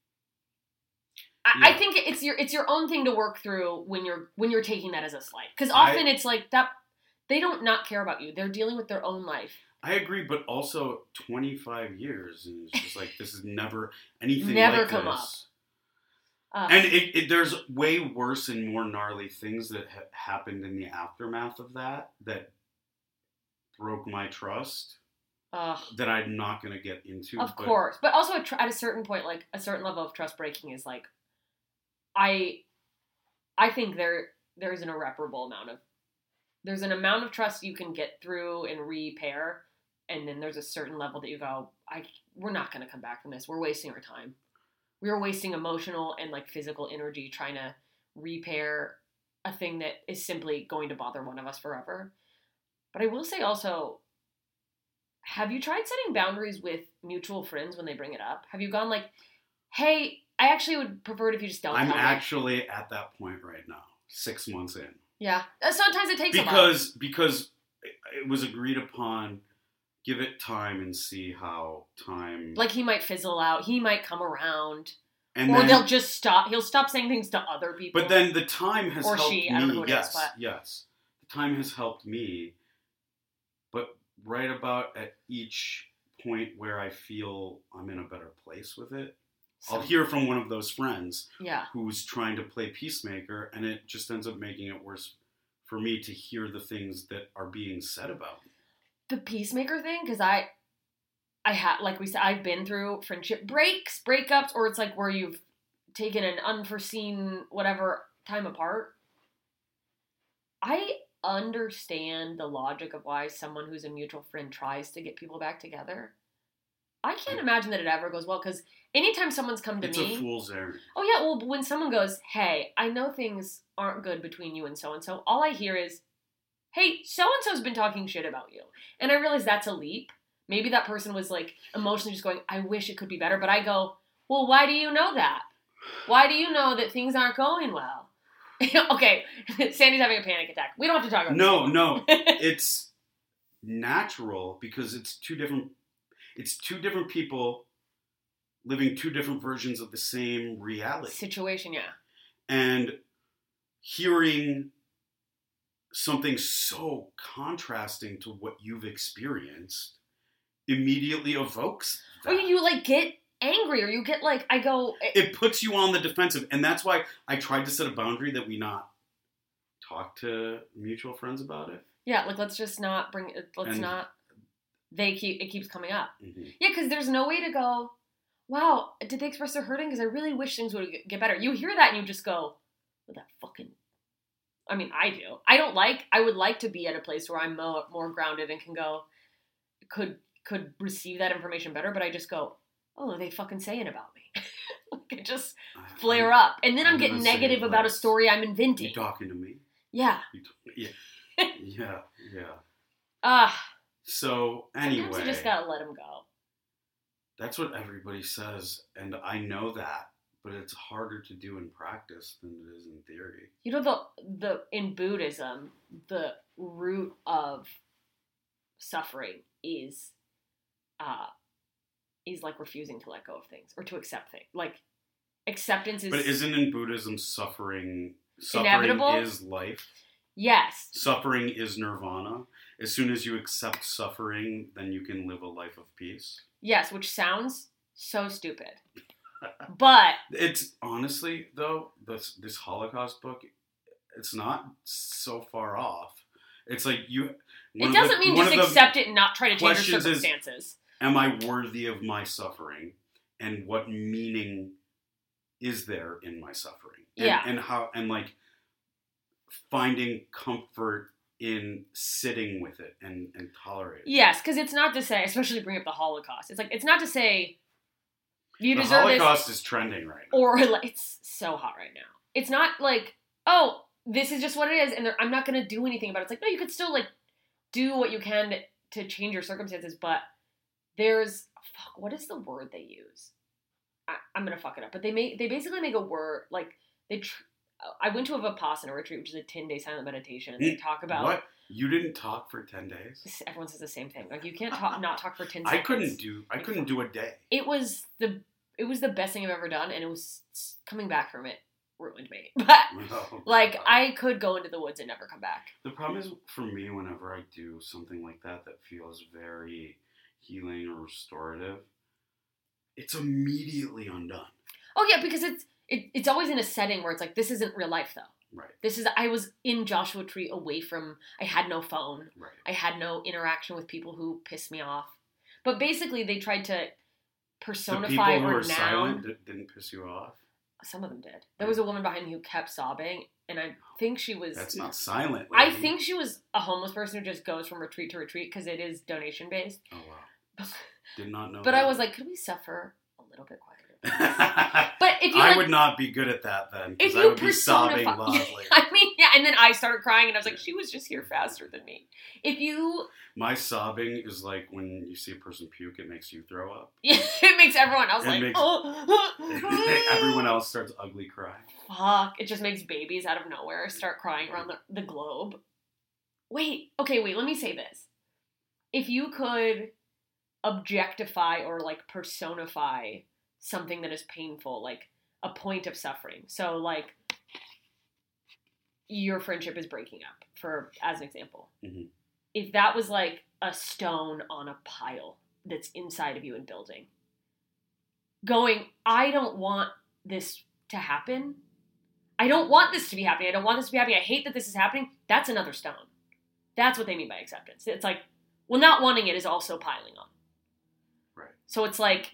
I think it's your own thing to work through when you're taking that as a slight. Because often it's like, that they don't not care about you. They're dealing with their own life. I agree, but also 25 years, and it's just like, this is never anything never like come this. Up. And there's way worse and more gnarly things that happened in the aftermath of that broke my trust that I'm not going to get into. Of course. But also at a certain point, like a certain level of trust breaking is like, I think there's an irreparable amount of, there's an amount of trust you can get through and repair. And then there's a certain level that you go, we're not going to come back from this. We're wasting our time. We are wasting emotional and like physical energy trying to repair a thing that is simply going to bother one of us forever. But I will say also, have you tried setting boundaries with mutual friends when they bring it up? Have you gone like, hey, I actually would prefer it if you just don't tell me. I'm actually at that point right now, 6 months in. Yeah. Sometimes it takes a while. Because it was agreed upon, give it time and see how time... Like he might fizzle out. He might come around. And or then, they'll just stop. He'll stop saying things to other people. But then the time has helped me. I don't know who it yes, is, but... yes. The time has helped me. But right about at each point where I feel I'm in a better place with it, I'll hear from one of those friends who's trying to play peacemaker, and it just ends up making it worse for me to hear the things that are being said about me. The peacemaker thing, because I like we said, I've been through friendship breakups, or it's like where you've taken an unforeseen whatever time apart. I understand the logic of why someone who's a mutual friend tries to get people back together. I can't imagine that it ever goes well, because anytime someone's come to me... It's a fool's errand. Oh yeah, well, when someone goes, hey, I know things aren't good between you and so-and-so, all I hear is, hey, so-and-so's been talking shit about you. And I realize that's a leap. Maybe that person was like emotionally just going, I wish it could be better. But I go, well, why do you know that? Why do you know that things aren't going well? Okay, Sandy's having a panic attack. We don't have to talk about this. No. It's natural because it's two different people living two different versions of the same reality. Situation, yeah. And hearing something so contrasting to what you've experienced immediately evokes that. Or you like get angry, or you get like, I go... It puts you on the defensive. And that's why I tried to set a boundary that we not talk to mutual friends about it. Yeah, like let's just not bring it, it keeps coming up. Mm-hmm. Yeah, because there's no way to go, wow, did they express their hurting? Because I really wish things would get better. You hear that and you just go, what that fucking... I mean, I do. I would like to be at a place where I'm more grounded and can go, could receive that information better, but I just go, oh, they fucking saying about me. Like, I just flare up. And then I'm getting negative about a story I'm inventing. You talking to me? Yeah. Yeah. Yeah. So Sometimes anyway, you just gotta let them go. that's what everybody says, and I know that, but it's harder to do in practice than it is in theory. You know, the in Buddhism, the root of suffering is like refusing to let go of things or to accept things. Like acceptance is. But isn't in Buddhism suffering Inevitable? is life? Yes. Suffering is nirvana. As soon as you accept suffering, then you can live a life of peace. Yes, which sounds so stupid. But It's honestly though, this Holocaust book, it's not so far off. It's like it doesn't mean just accept it and not try to change your questions is, circumstances. am I worthy of my suffering? And what meaning is there in my suffering? And like finding comfort in sitting with it and tolerating it. Yes, because it's not to say, especially bring up the Holocaust. It's like it's not to say you the deserve Holocaust this, is trending right now. or like, it's so hot right now. It's not like, oh, this is just what it is, and I'm not going to do anything about it. It's like, no, you could still like do what you can to change your circumstances, but there's what is the word they use? I'm gonna fuck it up, but they basically make a word like I went to a Vipassana retreat, which is a 10-day silent meditation, and they talk about what? You didn't talk for 10 days? Everyone says the same thing. Like you can't not talk for 10 seconds. I couldn't do a day. It was the best thing I've ever done, and it was coming back from it ruined me. But like I could go into the woods and never come back. The problem is for me, whenever I do something like that feels very healing or restorative, it's immediately undone. Oh yeah, because it's always in a setting where it's like, this isn't real life though. Right. I was in Joshua Tree away from, I had no phone. Right. I had no interaction with people who pissed me off. But basically they tried to personify the people who or were noun. silent didn't piss you off? Some of them did. There was a woman behind me who kept sobbing, and I think she was... That's not silent, lady. I think she was a homeless person who just goes from retreat to retreat because it is donation-based. Oh, wow. Did not know But that. I was like, could we suffer a little bit quieter? But if you I would not be good at that then, because I would be sobbing loudly. I mean, yeah, and then I started crying, and I was like, she was just here faster than me. My sobbing is like when you see a person puke, it makes you throw up. Yeah, it makes everyone else Everyone else starts ugly crying. Fuck, it just makes babies out of nowhere start crying around the globe. Wait, let me say this. If you could objectify or like personify something that is painful, like a point of suffering. So like your friendship is breaking up, as an example. Mm-hmm. If that was like a stone on a pile that's inside of you and building, going, I don't want this to happen. I don't want this to be happening. I don't want this to be happening. I hate that this is happening. That's another stone. That's what they mean by acceptance. It's like, well, not wanting it is also piling on. Right. So it's like,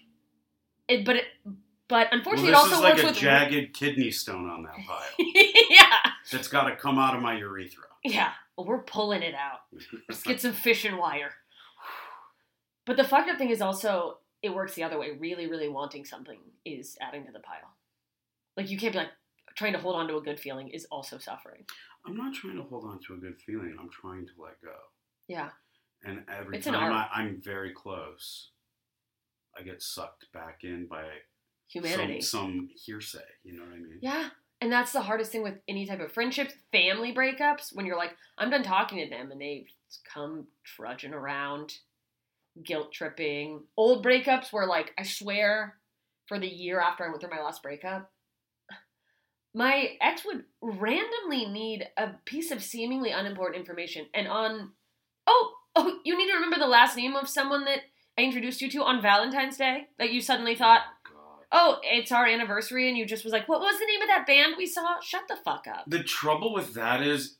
but unfortunately, well, it also like works with a jagged kidney stone on that pile. Yeah. That's got to come out of my urethra. Yeah. Well, we're pulling it out. Let's get some fishing wire. But the fucked up thing is also, it works the other way. Really, really wanting something is adding to the pile. Like, you can't be like, trying to hold on to a good feeling is also suffering. I'm not trying to hold on to a good feeling. I'm trying to let go. Yeah. And every time I'm very close, I get sucked back in by humanity. Some hearsay. You know what I mean? Yeah. And that's the hardest thing with any type of friendships, family breakups, when you're like, I'm done talking to them, and they come trudging around, guilt tripping. Old breakups where, like, I swear, for the year after I went through my last breakup, my ex would randomly need a piece of seemingly unimportant information. And oh, you need to remember the last name of someone that I introduced you to on Valentine's Day that you suddenly thought, oh, it's our anniversary, and you just was like, what was the name of that band we saw? Shut the fuck up. The trouble with that is,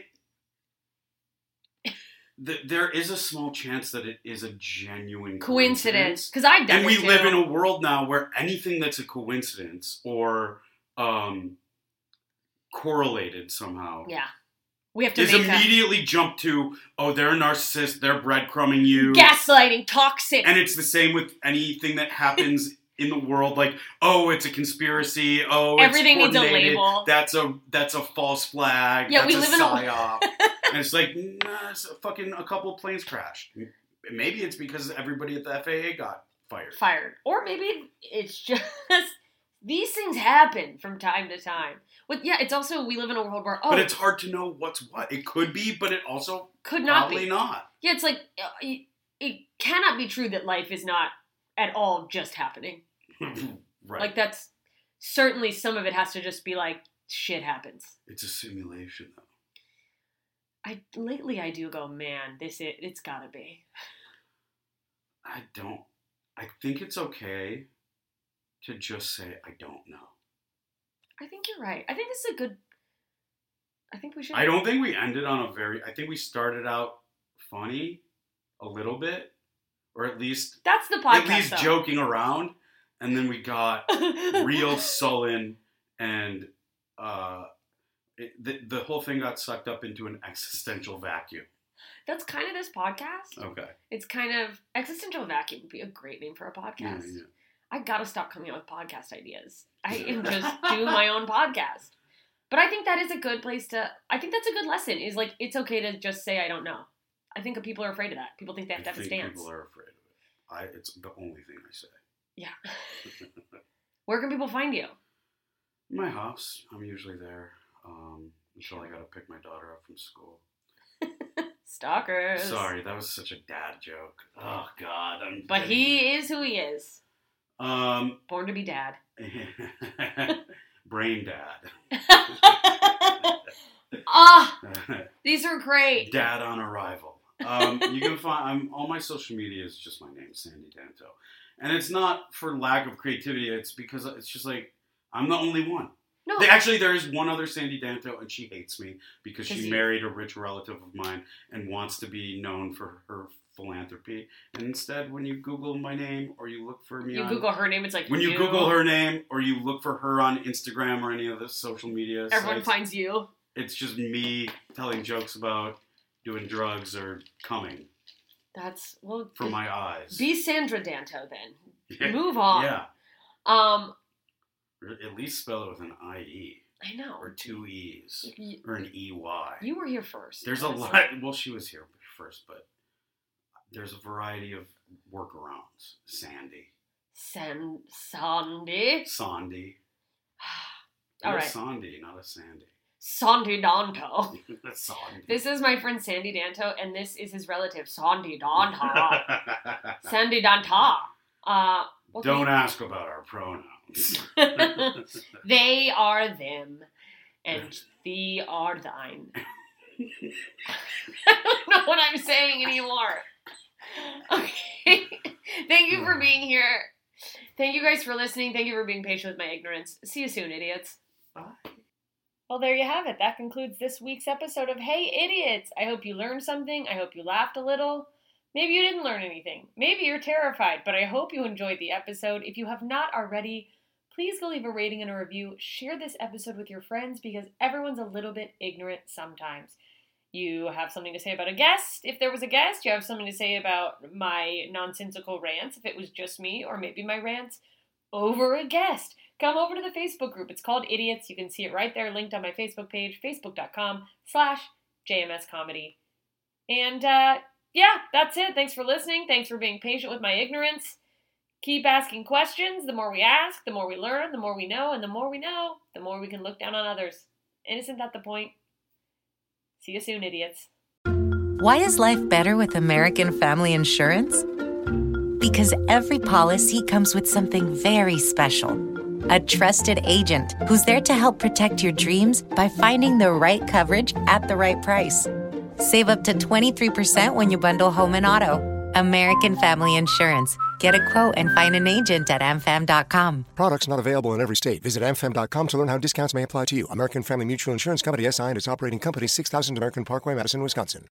there is a small chance that it is a genuine coincidence. Because I've done it. And we live in a world now where anything that's a coincidence or correlated somehow. Yeah. We have to is immediately jump to, oh, they're a narcissist, they're breadcrumbing you. Gaslighting, toxic. And it's the same with anything that happens in the world, like, oh, it's a conspiracy, oh, everything it's needs a label. That's a false flag. Yeah, that's we live in psyop. And it's like, nah, it's a couple planes crashed. Maybe it's because everybody at the FAA got fired. Or maybe it's just these things happen from time to time. But yeah, it's also we live in a world where but it's hard to know what's what. It could be, but it also could not probably be. not. Yeah, it's like it cannot be true that life is not at all just happening. Right. Like that's certainly some of it has to just be like shit happens. It's a simulation, though. Lately I do go, man, it's gotta be. I think it's okay to just say I don't know. I think you're right. I think this is I think we should. I don't think we ended on I think we started out funny a little bit, or at least that's the podcast. At least joking around, and then we got real sullen, and the whole thing got sucked up into an existential vacuum. That's kind of this podcast. Okay. It's kind of existential vacuum would be a great name for a podcast. Yeah. I gotta stop coming up with podcast ideas. I can just do my own podcast. But I think that is a good place I think that's a good lesson, is like, it's okay to just say, I don't know. I think people are afraid of that. People think they have to have a stance. People are afraid of it. It's the only thing I say. Yeah. Where can people find you? My house. I'm usually there until I gotta pick my daughter up from school. Stalkers. Sorry, that was such a dad joke. Oh, God. But he is who he is. Born to be dad. Brain dad. These are great. Dad on arrival. You can find all my social media is just my name, Sandy Danto, and it's not for lack of creativity. It's because it's just like I'm the only one. No, there is one other Sandy Danto, and she hates me because she married a rich relative of mine and wants to be known for her philanthropy. And instead, when you Google my name or you look for me Google her name, it's like when you Google her name or you look for her on Instagram or any of the social media everyone sites, finds you. It's just me telling jokes about doing drugs or coming. That's for my eyes. Be Sandra Danto then. Yeah. Move on. Yeah. At least spell it with an IE. I know. Or two E's. Or an EY. You were here first. There's a lot. Well, she was here first, but there's a variety of workarounds. Sandy. Sandy. Sandy. All right. A Sandy, not a Sandy. Sandy Danto. Sandy. This is my friend Sandy Danto, and this is his relative, Sandy Danto. Sandy Danta. Don't ask about our pronouns. They are them, and thee are thine. I don't know what I'm saying anymore. Okay. Thank you for being here. Thank you guys for listening. Thank you for being patient with my ignorance. See you soon, idiots. Bye. Well, there you have it. That concludes this week's episode of Hey Idiots. I hope you learned something. I hope you laughed a little. Maybe you didn't learn anything. Maybe you're terrified, but I hope you enjoyed the episode. If you have not already, please go leave a rating and a review. Share this episode with your friends because everyone's a little bit ignorant sometimes. You have something to say about a guest. If there was a guest, you have something to say about my nonsensical rants, if it was just me, or maybe my rants over a guest. Come over to the Facebook group. It's called Idiots. You can see it right there, linked on my Facebook page, facebook.com/JMScomedy. And, yeah, that's it. Thanks for listening. Thanks for being patient with my ignorance. Keep asking questions. The more we ask, the more we learn, the more we know, and the more we know, the more we can look down on others. And isn't that the point? See you soon, idiots. Why is life better with American Family Insurance? Because every policy comes with something very special. A trusted agent who's there to help protect your dreams by finding the right coverage at the right price. Save up to 23% when you bundle home and auto. American Family Insurance. Get a quote and find an agent at amfam.com. Products not available in every state. Visit amfam.com to learn how discounts may apply to you. American Family Mutual Insurance Company, SI and its operating company, 6000 American Parkway, Madison, Wisconsin.